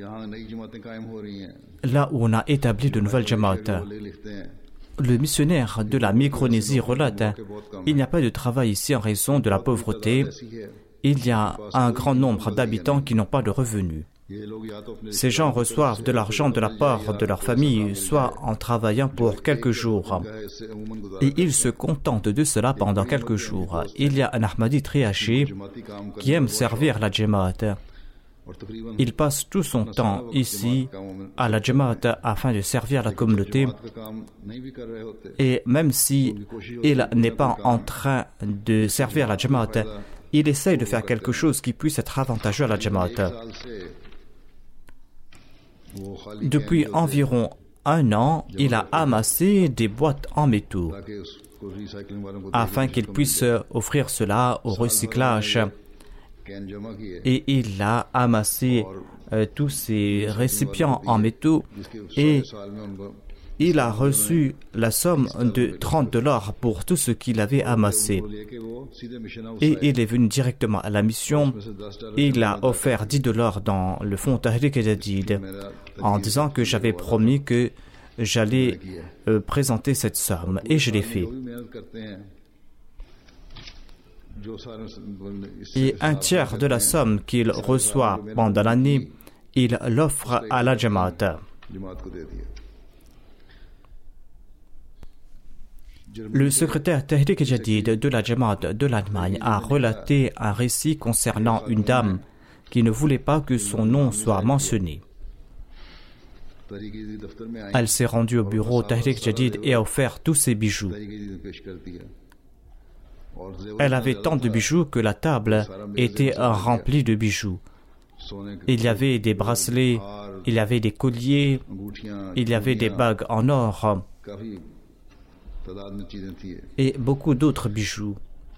là où on a établi de nouvelles jamaat. Le missionnaire de la Micronésie relate: il n'y a pas de travail ici en raison de la pauvreté. Il y a un grand nombre d'habitants qui n'ont pas de revenus. Ces gens reçoivent de l'argent de la part de leur famille, soit en travaillant pour quelques jours. Et ils se contentent de cela pendant quelques jours. Il y a un Ahmadi très âgé qui aime servir la Jamaat. Il passe tout son temps ici à la Jamaat afin de servir la communauté. Et même si il n'est pas en train de servir la Jamaat, il essaye de faire quelque chose qui puisse être avantageux à la Jamaat. Depuis environ 1 an, il a amassé des boîtes en métaux afin qu'il puisse offrir cela au recyclage. Et il a amassé tous ces récipients en métaux et il a reçu la somme de $30 pour tout ce qu'il avait amassé. Et il est venu directement à la mission. Il a offert $10 dans le fonds Tahrik Jadid en disant que j'avais promis que j'allais présenter cette somme. Et je l'ai fait. Et un tiers de la somme qu'il reçoit pendant l'année, il l'offre à la Jamaat. Le secrétaire Tahrik Jadid de la Jamaat de l'Allemagne a relaté un récit concernant une dame qui ne voulait pas que son nom soit mentionné. Elle s'est rendue au bureau Tahrik Jadid et a offert tous ses bijoux. Elle avait tant de bijoux que la table était remplie de bijoux. Il y avait des bracelets, il y avait des colliers, il y avait des bagues en or et beaucoup d'autres bijoux.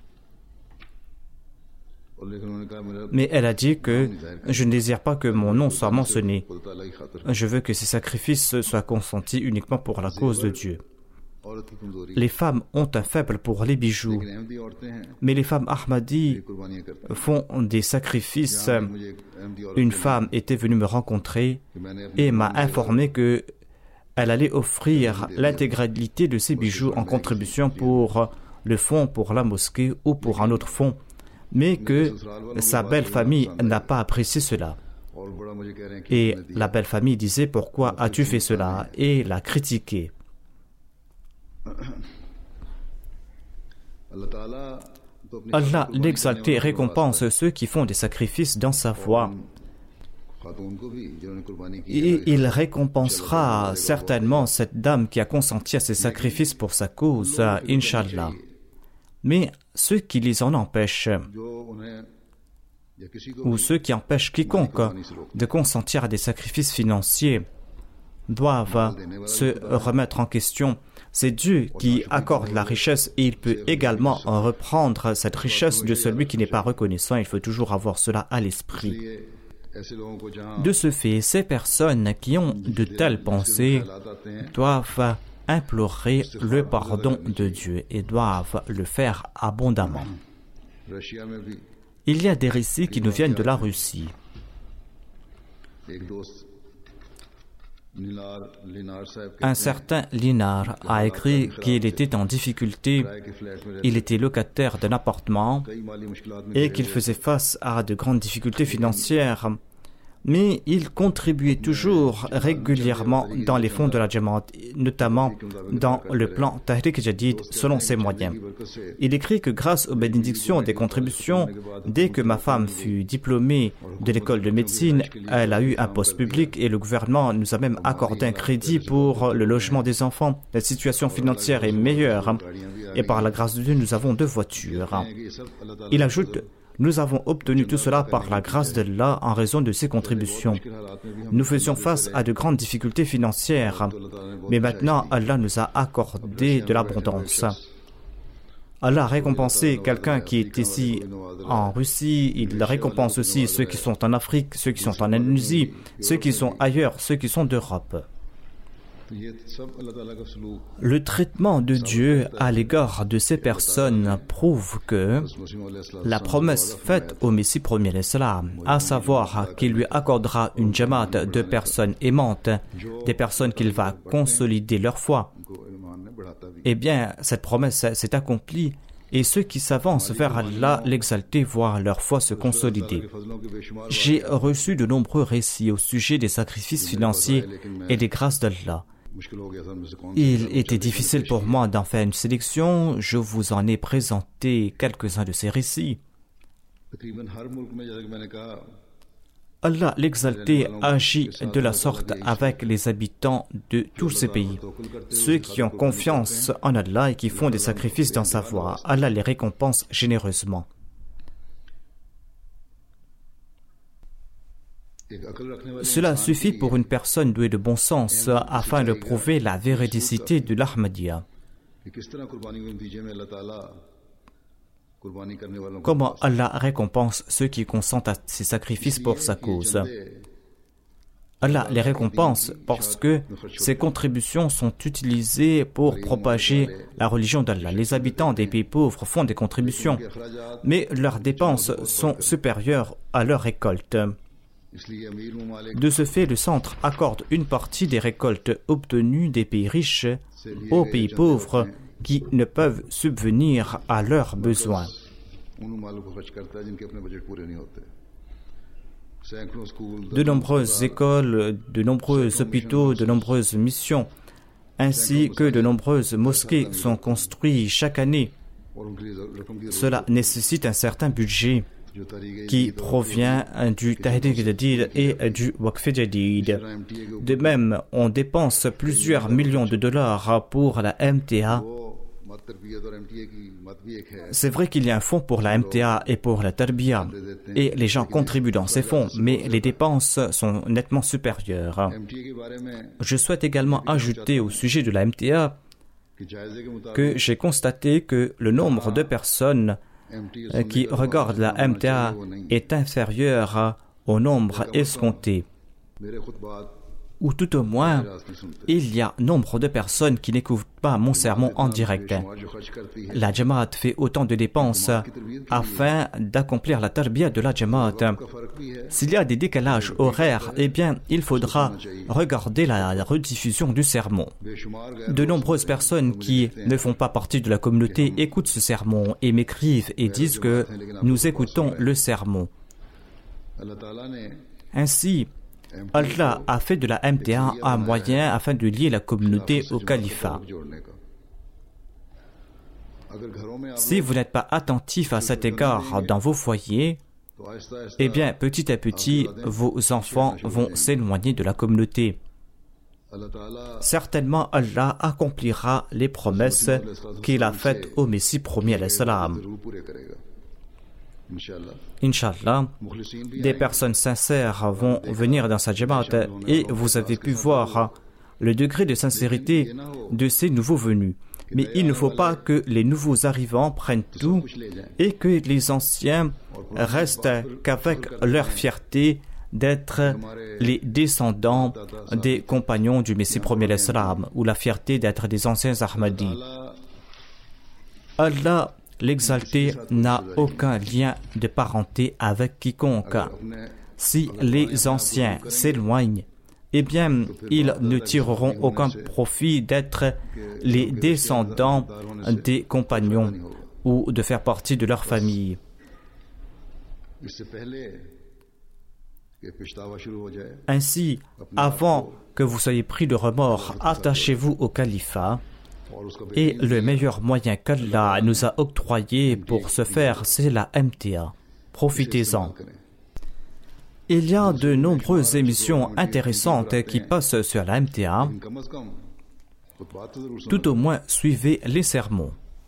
Mais elle a dit que je ne désire pas que mon nom soit mentionné. Je veux que ces sacrifices soient consentis uniquement pour la cause de Dieu. Les femmes ont un faible pour les bijoux, mais les femmes Ahmadi font des sacrifices. Une femme était venue me rencontrer et m'a informé que elle allait offrir l'intégralité de ses bijoux en contribution pour le fonds pour la mosquée ou pour un autre fonds, mais que sa belle famille n'a pas apprécié cela. Et la belle famille disait: pourquoi as-tu fait cela? Et l'a critiqué. Allah, l'exalté, récompense ceux qui font des sacrifices dans sa voie. Et il récompensera certainement cette dame qui a consenti à ces sacrifices pour sa cause, Inch'Allah. Mais ceux qui les en empêchent, ou ceux qui empêchent quiconque de consentir à des sacrifices financiers, doivent se remettre en question. C'est Dieu qui accorde la richesse et il peut également reprendre cette richesse de celui qui n'est pas reconnaissant. Il faut toujours avoir cela à l'esprit. De ce fait, ces personnes qui ont de telles pensées doivent implorer le pardon de Dieu et doivent le faire abondamment. Il y a des récits qui nous viennent de la Russie. Un certain Linar a écrit qu'il était en difficulté, il était locataire d'un appartement et qu'il faisait face à de grandes difficultés financières. Mais il contribuait toujours régulièrement dans les fonds de la Jamaat, notamment dans le plan Tahrik Jadid selon ses moyens. Il écrit que grâce aux bénédictions des contributions, dès que ma femme fut diplômée de l'école de médecine, elle a eu un poste public et le gouvernement nous a même accordé un crédit pour le logement des enfants. La situation financière est meilleure et par la grâce de Dieu, nous avons 2 voitures. Il ajoute: nous avons obtenu tout cela par la grâce d'Allah en raison de ses contributions. Nous faisions face à de grandes difficultés financières, mais maintenant Allah nous a accordé de l'abondance. Allah a récompensé quelqu'un qui est ici en Russie, il récompense aussi ceux qui sont en Afrique, ceux qui sont en Indonésie, ceux qui sont ailleurs, ceux qui sont d'Europe. Le traitement de Dieu à l'égard de ces personnes prouve que la promesse faite au Messie premier l'Islam, à savoir qu'il lui accordera une jamaat de personnes aimantes, des personnes qu'il va consolider leur foi, eh bien, cette promesse s'est accomplie et ceux qui s'avancent vers Allah l'exalter voient leur foi se consolider. J'ai reçu de nombreux récits au sujet des sacrifices financiers et des grâces d'Allah. Il était difficile pour moi d'en faire une sélection, je vous en ai présenté quelques-uns de ces récits. Allah l'exalté agit de la sorte avec les habitants de tous ces pays. Ceux qui ont confiance en Allah et qui font des sacrifices dans sa voie, Allah les récompense généreusement. Cela suffit pour une personne douée de bon sens afin de prouver la véridicité de l'Ahmadiyya. Comment Allah récompense ceux qui consentent à ces sacrifices pour sa cause? Allah les récompense parce que ces contributions sont utilisées pour propager la religion d'Allah. Les habitants des pays pauvres font des contributions, mais leurs dépenses sont supérieures à leurs récoltes. De ce fait, le centre accorde une partie des récoltes obtenues des pays riches aux pays pauvres qui ne peuvent subvenir à leurs besoins. De nombreuses écoles, de nombreux hôpitaux, de nombreuses missions, ainsi que de nombreuses mosquées sont construites chaque année. Cela nécessite un certain budget qui provient du Tahdiq Jadid et du Waqf Jadid. De même, on dépense plusieurs millions de dollars pour la MTA. C'est vrai qu'il y a un fonds pour la MTA et pour la Tarbiya, et les gens contribuent dans ces fonds, mais les dépenses sont nettement supérieures. Je souhaite également ajouter au sujet de la MTA que j'ai constaté que le nombre de personnes qui regardent la MTA est inférieur au nombre escompté. Ou tout au moins, il y a nombre de personnes qui n'écoutent pas mon sermon en direct. La Jamaat fait autant de dépenses afin d'accomplir la tarbiya de la Jamaat. S'il y a des décalages horaires, eh bien, il faudra regarder la rediffusion du sermon. De nombreuses personnes qui ne font pas partie de la communauté écoutent ce sermon et m'écrivent et disent que nous écoutons le sermon. Ainsi, Allah a fait de la MTA un moyen afin de lier la communauté au califat. Si vous n'êtes pas attentif à cet égard dans vos foyers, eh bien, petit à petit, vos enfants vont s'éloigner de la communauté. Certainement, Allah accomplira les promesses qu'il a faites au Messie premier alayhi salam. Inch'Allah, des personnes sincères vont venir dans sa Jamaat et vous avez pu voir le degré de sincérité de ces nouveaux venus. Mais il ne faut pas que les nouveaux arrivants prennent tout et que les anciens restent qu'avec leur fierté d'être les descendants des compagnons du Messie premier alayhi salam ou la fierté d'être des anciens Ahmadis. Allah l'exalté n'a aucun lien de parenté avec quiconque. Si les anciens s'éloignent, eh bien, ils ne tireront aucun profit d'être les descendants des compagnons ou de faire partie de leur famille. Ainsi, avant que vous soyez pris de remords, attachez-vous au califat. Et le meilleur moyen qu'Allah nous a octroyé pour ce faire, c'est la MTA. Profitez-en. Il y a de nombreuses émissions intéressantes qui passent sur la MTA. Tout au moins, suivez les sermons.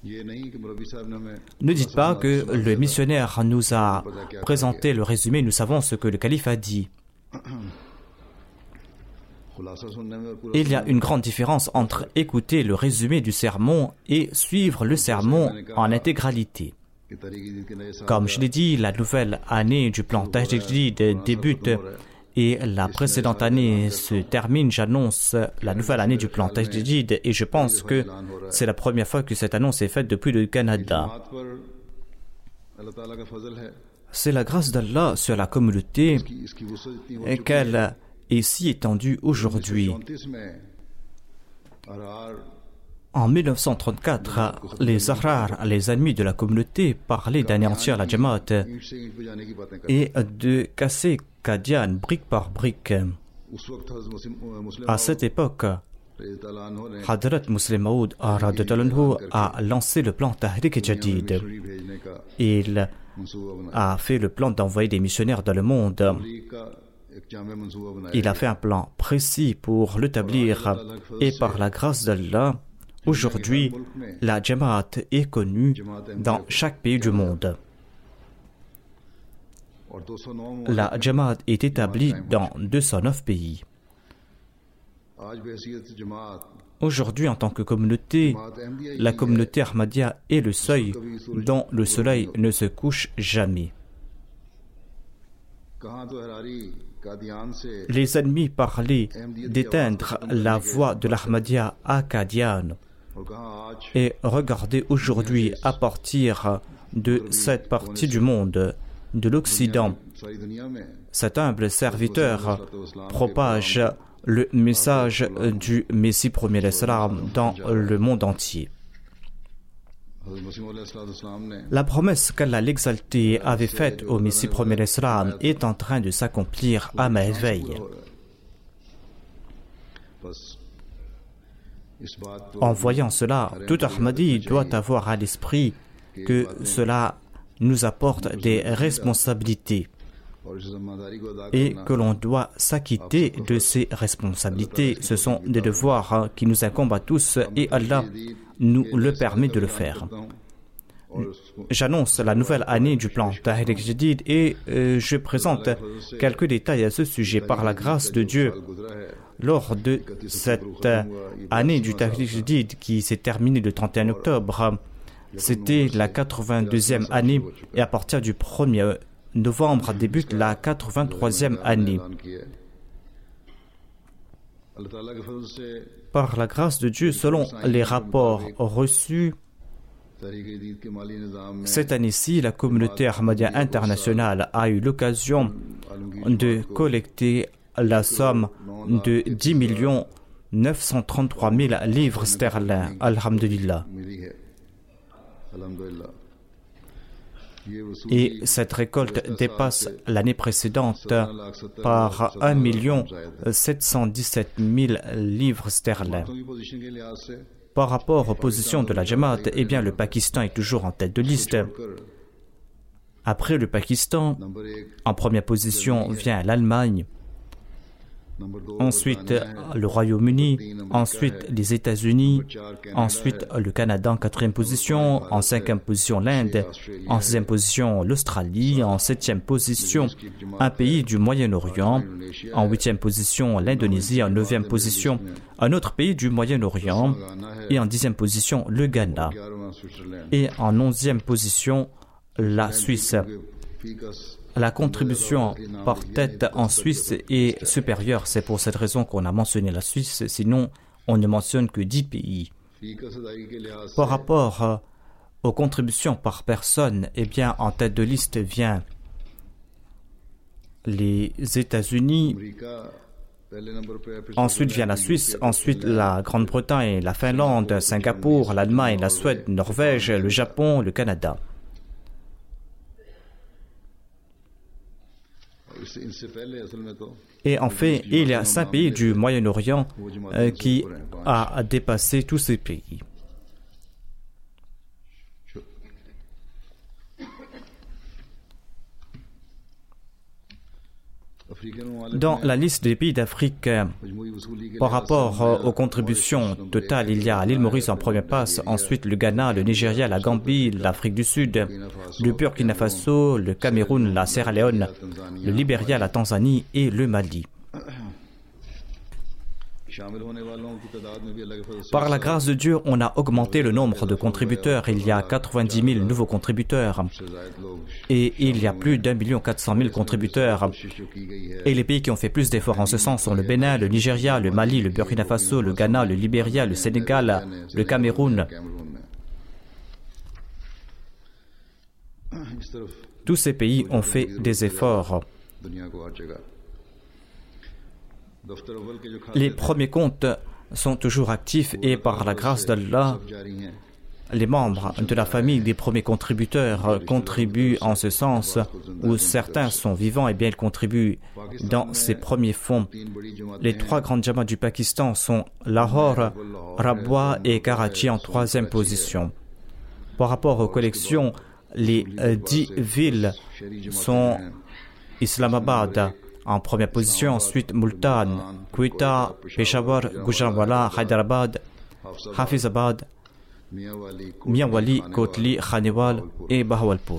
Ne dites pas que le missionnaire nous a présenté le résumé, nous savons ce que le calife a dit. Il y a une grande différence entre écouter le résumé du sermon et suivre le sermon en intégralité. Comme je l'ai dit, la nouvelle année du plan Tahdiq débute et la précédente année se termine, j'annonce la nouvelle année du plan Tajdid et je pense que c'est la première fois que cette annonce est faite depuis le Canada. C'est la grâce d'Allah sur la communauté qu'elle est si étendue aujourd'hui. En 1934, les Ahrar, les ennemis de la communauté, parlaient d'anéantir la Jamaat et de casser Qadian brique par brique. À cette époque, Hadrat Muslim Maud a lancé le plan Tahrik Jadid. Il a fait le plan d'envoyer des missionnaires dans le monde. Il a fait un plan précis pour l'établir et par la grâce d'Allah, aujourd'hui, la Jamaat est connue dans chaque pays du monde. La Jamaat est établie dans 209 pays. Aujourd'hui, en tant que communauté, la communauté Ahmadiyya est le seuil dont le soleil ne se couche jamais. Les ennemis parlaient d'éteindre la voix de l'Ahmadiyya à Qadian. Et regardez aujourd'hui, à partir de cette partie du monde, de l'Occident, cet humble serviteur propage le message du Messie premier l'Islam dans le monde entier. La promesse qu'Allah l'exalté avait faite au Messie premier l'Islam est en train de s'accomplir à merveille. En voyant cela, tout Ahmadi doit avoir à l'esprit que cela nous apporte des responsabilités et que l'on doit s'acquitter de ces responsabilités. Ce sont des devoirs qui nous incombent à tous et Allah nous le permet de le faire. J'annonce la nouvelle année du plan Tahrik Jadid et je présente quelques détails à ce sujet. Par la grâce de Dieu, lors de cette année du Tahrik Jadid qui s'est terminée le 31 octobre, c'était la 82e année et à partir du 1er novembre débute la 83e année. Par la grâce de Dieu, selon les rapports reçus, cette année-ci, la communauté Ahmadiyya internationale a eu l'occasion de collecter la somme de 10 933 000 livres sterling. Alhamdulillah. Et cette récolte dépasse l'année précédente par 1 717 000 livres sterling. Par rapport aux positions de la Jamaat, eh bien, le Pakistan est toujours en tête de liste. Après le Pakistan, en première position vient l'Allemagne, ensuite le Royaume-Uni, ensuite les États-Unis, ensuite le Canada en 4e position, en 5e position l'Inde, en 6e position l'Australie, en 7e position un pays du Moyen-Orient, en 8e position l'Indonésie, en 9e position un autre pays du Moyen-Orient et en 10e position le Ghana et en 11e position la Suisse. La contribution par tête en Suisse est supérieure. C'est pour cette raison qu'on a mentionné la Suisse, sinon on ne mentionne que 10 pays. Par rapport aux contributions par personne, eh bien, en tête de liste vient les États-Unis, ensuite vient la Suisse, ensuite la Grande-Bretagne, la Finlande, Singapour, l'Allemagne, la Suède, Norvège, le Japon, le Canada. Et en fait, il y a 5 pays du Moyen-Orient qui a dépassé tous ces pays. Dans la liste des pays d'Afrique, par rapport aux contributions totales, il y a l'île Maurice en première place, ensuite le Ghana, le Nigeria, la Gambie, l'Afrique du Sud, le Burkina Faso, le Cameroun, la Sierra Leone, le Libéria, la Tanzanie et le Mali. Par la grâce de Dieu, on a augmenté le nombre de contributeurs. Il y a 90 000 nouveaux contributeurs et il y a plus d'1,4 million contributeurs. Et les pays qui ont fait plus d'efforts en ce sens sont le Bénin, le Nigeria, le Mali, le Burkina Faso, le Ghana, le Libéria, le Sénégal, le Cameroun. Tous ces pays ont fait des efforts. Les premiers comptes sont toujours actifs et par la grâce d'Allah, les membres de la famille des premiers contributeurs contribuent en ce sens, où certains sont vivants et bien ils contribuent dans ces premiers fonds. Les trois grandes jamas du Pakistan sont Lahore, Rabwa et Karachi en troisième position. Par rapport aux collections, les 10 villes sont Islamabad en première position, ensuite Multan, Quetta, Peshawar, Gujranwala, Hyderabad, Hafizabad, Mianwali, Kotli, Khanewal et Bahawalpur.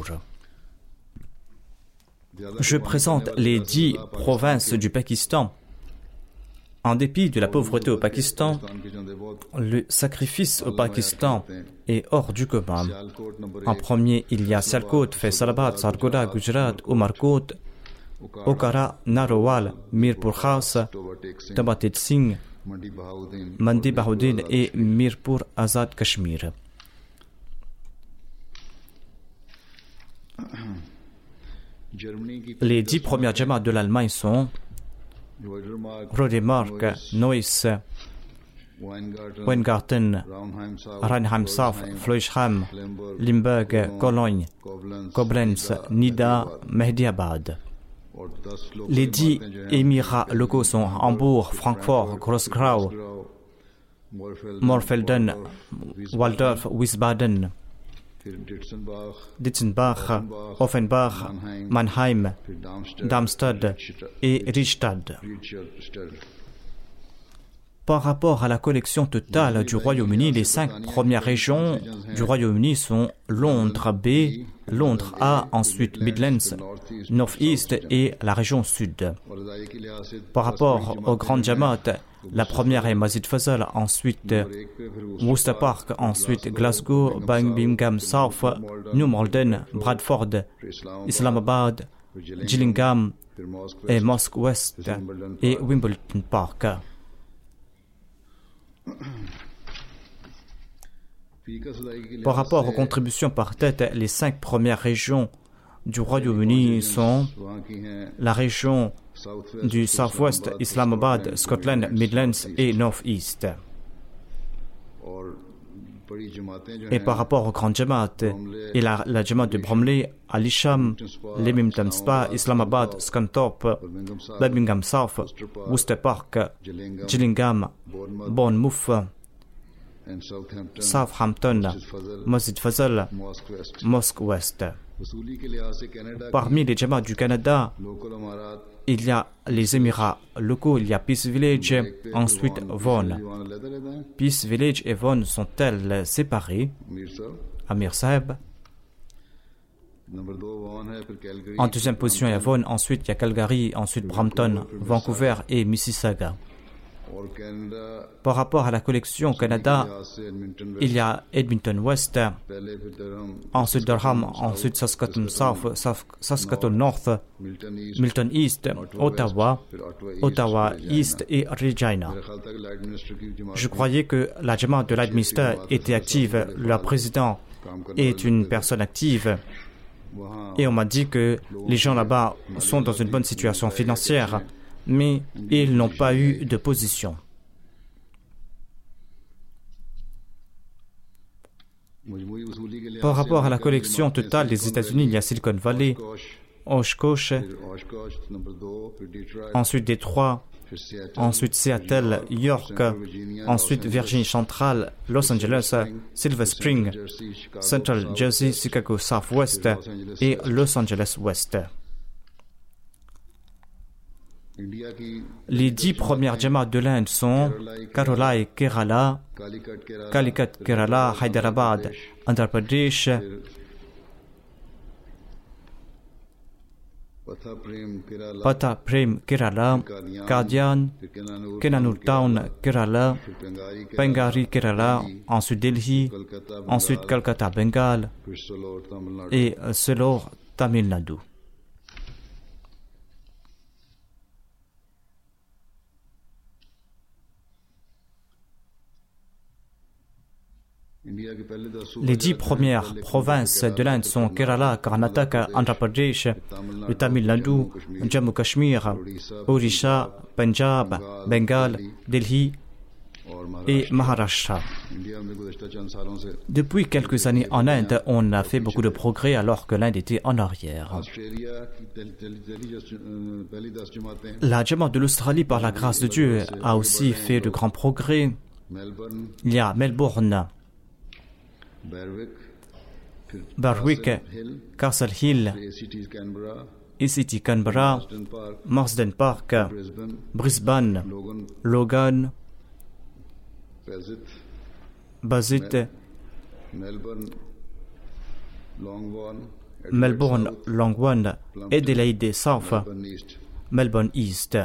Je présente les 10 provinces du Pakistan. En dépit de la pauvreté au Pakistan, le sacrifice au Pakistan est hors du commun. En premier, il y a Sialkot, Faisalabad, Sargoda, Gujarat, Umarkot, Okara, Narowal, Mirpur Khas, Tabatet Singh, Mandi Bahoudin et Mirpur Azad Kashmir. Les 10 premières jamas de l'Allemagne sont Rodemark, Neuss, Weingarten, Rheinheim South, Fleuchheim, Limburg, Cologne, Koblenz, Nida, Mehdiabad. Les 10 émirats locaux sont Hambourg, Francfort, Grossgrau, Morfelden, Waldorf, Wiesbaden, Ditzenbach, Offenbach, Mannheim, Darmstadt et Riedstadt. Par rapport à la collection totale du Royaume-Uni, les 5 premières régions du Royaume-Uni sont Londres B, Londres A, ensuite Midlands, North East et la région Sud. Par rapport aux grandes Jamaat, la première est Mazid Fazal, ensuite Worcester Park, ensuite Glasgow, Birmingham South, New Malden, Bradford, Islamabad, Gillingham et Mosque West et Wimbledon Park. Par rapport aux contributions par tête, les 5 premières régions du Royaume-Uni sont la région du Southwest, Islamabad, Scotland, Midlands et North East. Et par rapport aux grandes Jamaat, il y a la Jamaat de Bromley, Alisham, Leamington Spa, Islamabad, Scunthorpe, Birmingham South, Worcester Park, Gillingham, Bournemouth, Southampton, Masjid Fazal, Mosque West. Parmi les Jamaat du Canada, il y a les Émirats locaux, il y a Peace Village, ensuite Vaughan. Peace Village et Vaughan sont-elles séparées? Amir Sahib. En deuxième position, il y a Vaughan, ensuite il y a Calgary, ensuite Brampton, Vancouver et Mississauga. Par rapport à la collection au Canada, il y a Edmonton West, ensuite Durham, ensuite Saskatoon South, Saskatoon North, Milton East, Ottawa, Ottawa East et Regina. Je croyais que la Jamaat de l'Administer était active, le président est une personne active et on m'a dit que les gens là-bas sont dans une bonne situation financière, mais ils n'ont pas eu de position. Par rapport à la collection totale des États-Unis, il y a Silicon Valley, Oshkosh, ensuite Détroit, ensuite Seattle, York, ensuite Virginie centrale, Los Angeles, Silver Spring, Central Jersey, Chicago Southwest et Los Angeles West. Les 10 premières Jamaat de l'Inde sont Karolai, Kerala, Calicut, Kerala, Hyderabad, Andhra Pradesh, Patha Prem Kerala, Kadian, Kenanur Town Kerala, Pengari Kerala, ensuite Delhi, ensuite Calcutta Bengale et Selor Tamil Nadu. Les 10 premières provinces de l'Inde sont Kerala, Karnataka, Andhra Pradesh, le Tamil Nadu, Jammu Kashmir, Orissa, Punjab, Bengale, Delhi et Maharashtra. Depuis quelques années en Inde, on a fait beaucoup de progrès alors que l'Inde était en arrière. La Jamaat de l'Australie, par la grâce de Dieu, a aussi fait de grands progrès. Il y a Melbourne, Berwick, Castle Hill, ACT Canberra, Marsden Park, Brisbane, Logan, Basset, Melbourne, Longwan, Adelaide South, Melbourne East.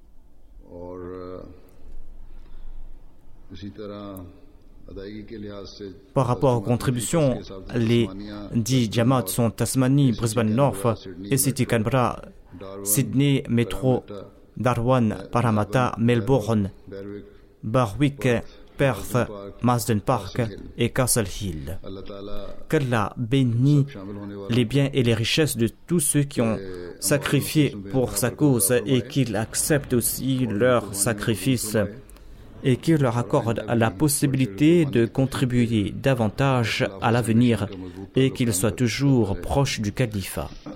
Par rapport aux contributions, les 10 Jamaat sont Tasmanie, Brisbane North, ACT Canberra, Sydney, Metro, Darwin, Parramatta, Melbourne, Berwick, Perth, Marsden Park et Castle Hill. Qu'Allah bénisse les biens et les richesses de tous ceux qui ont sacrifié pour sa cause et qu'il accepte aussi leur sacrifice et qu'il leur accorde la possibilité de contribuer davantage à l'avenir et qu'ils soient toujours proches du califat.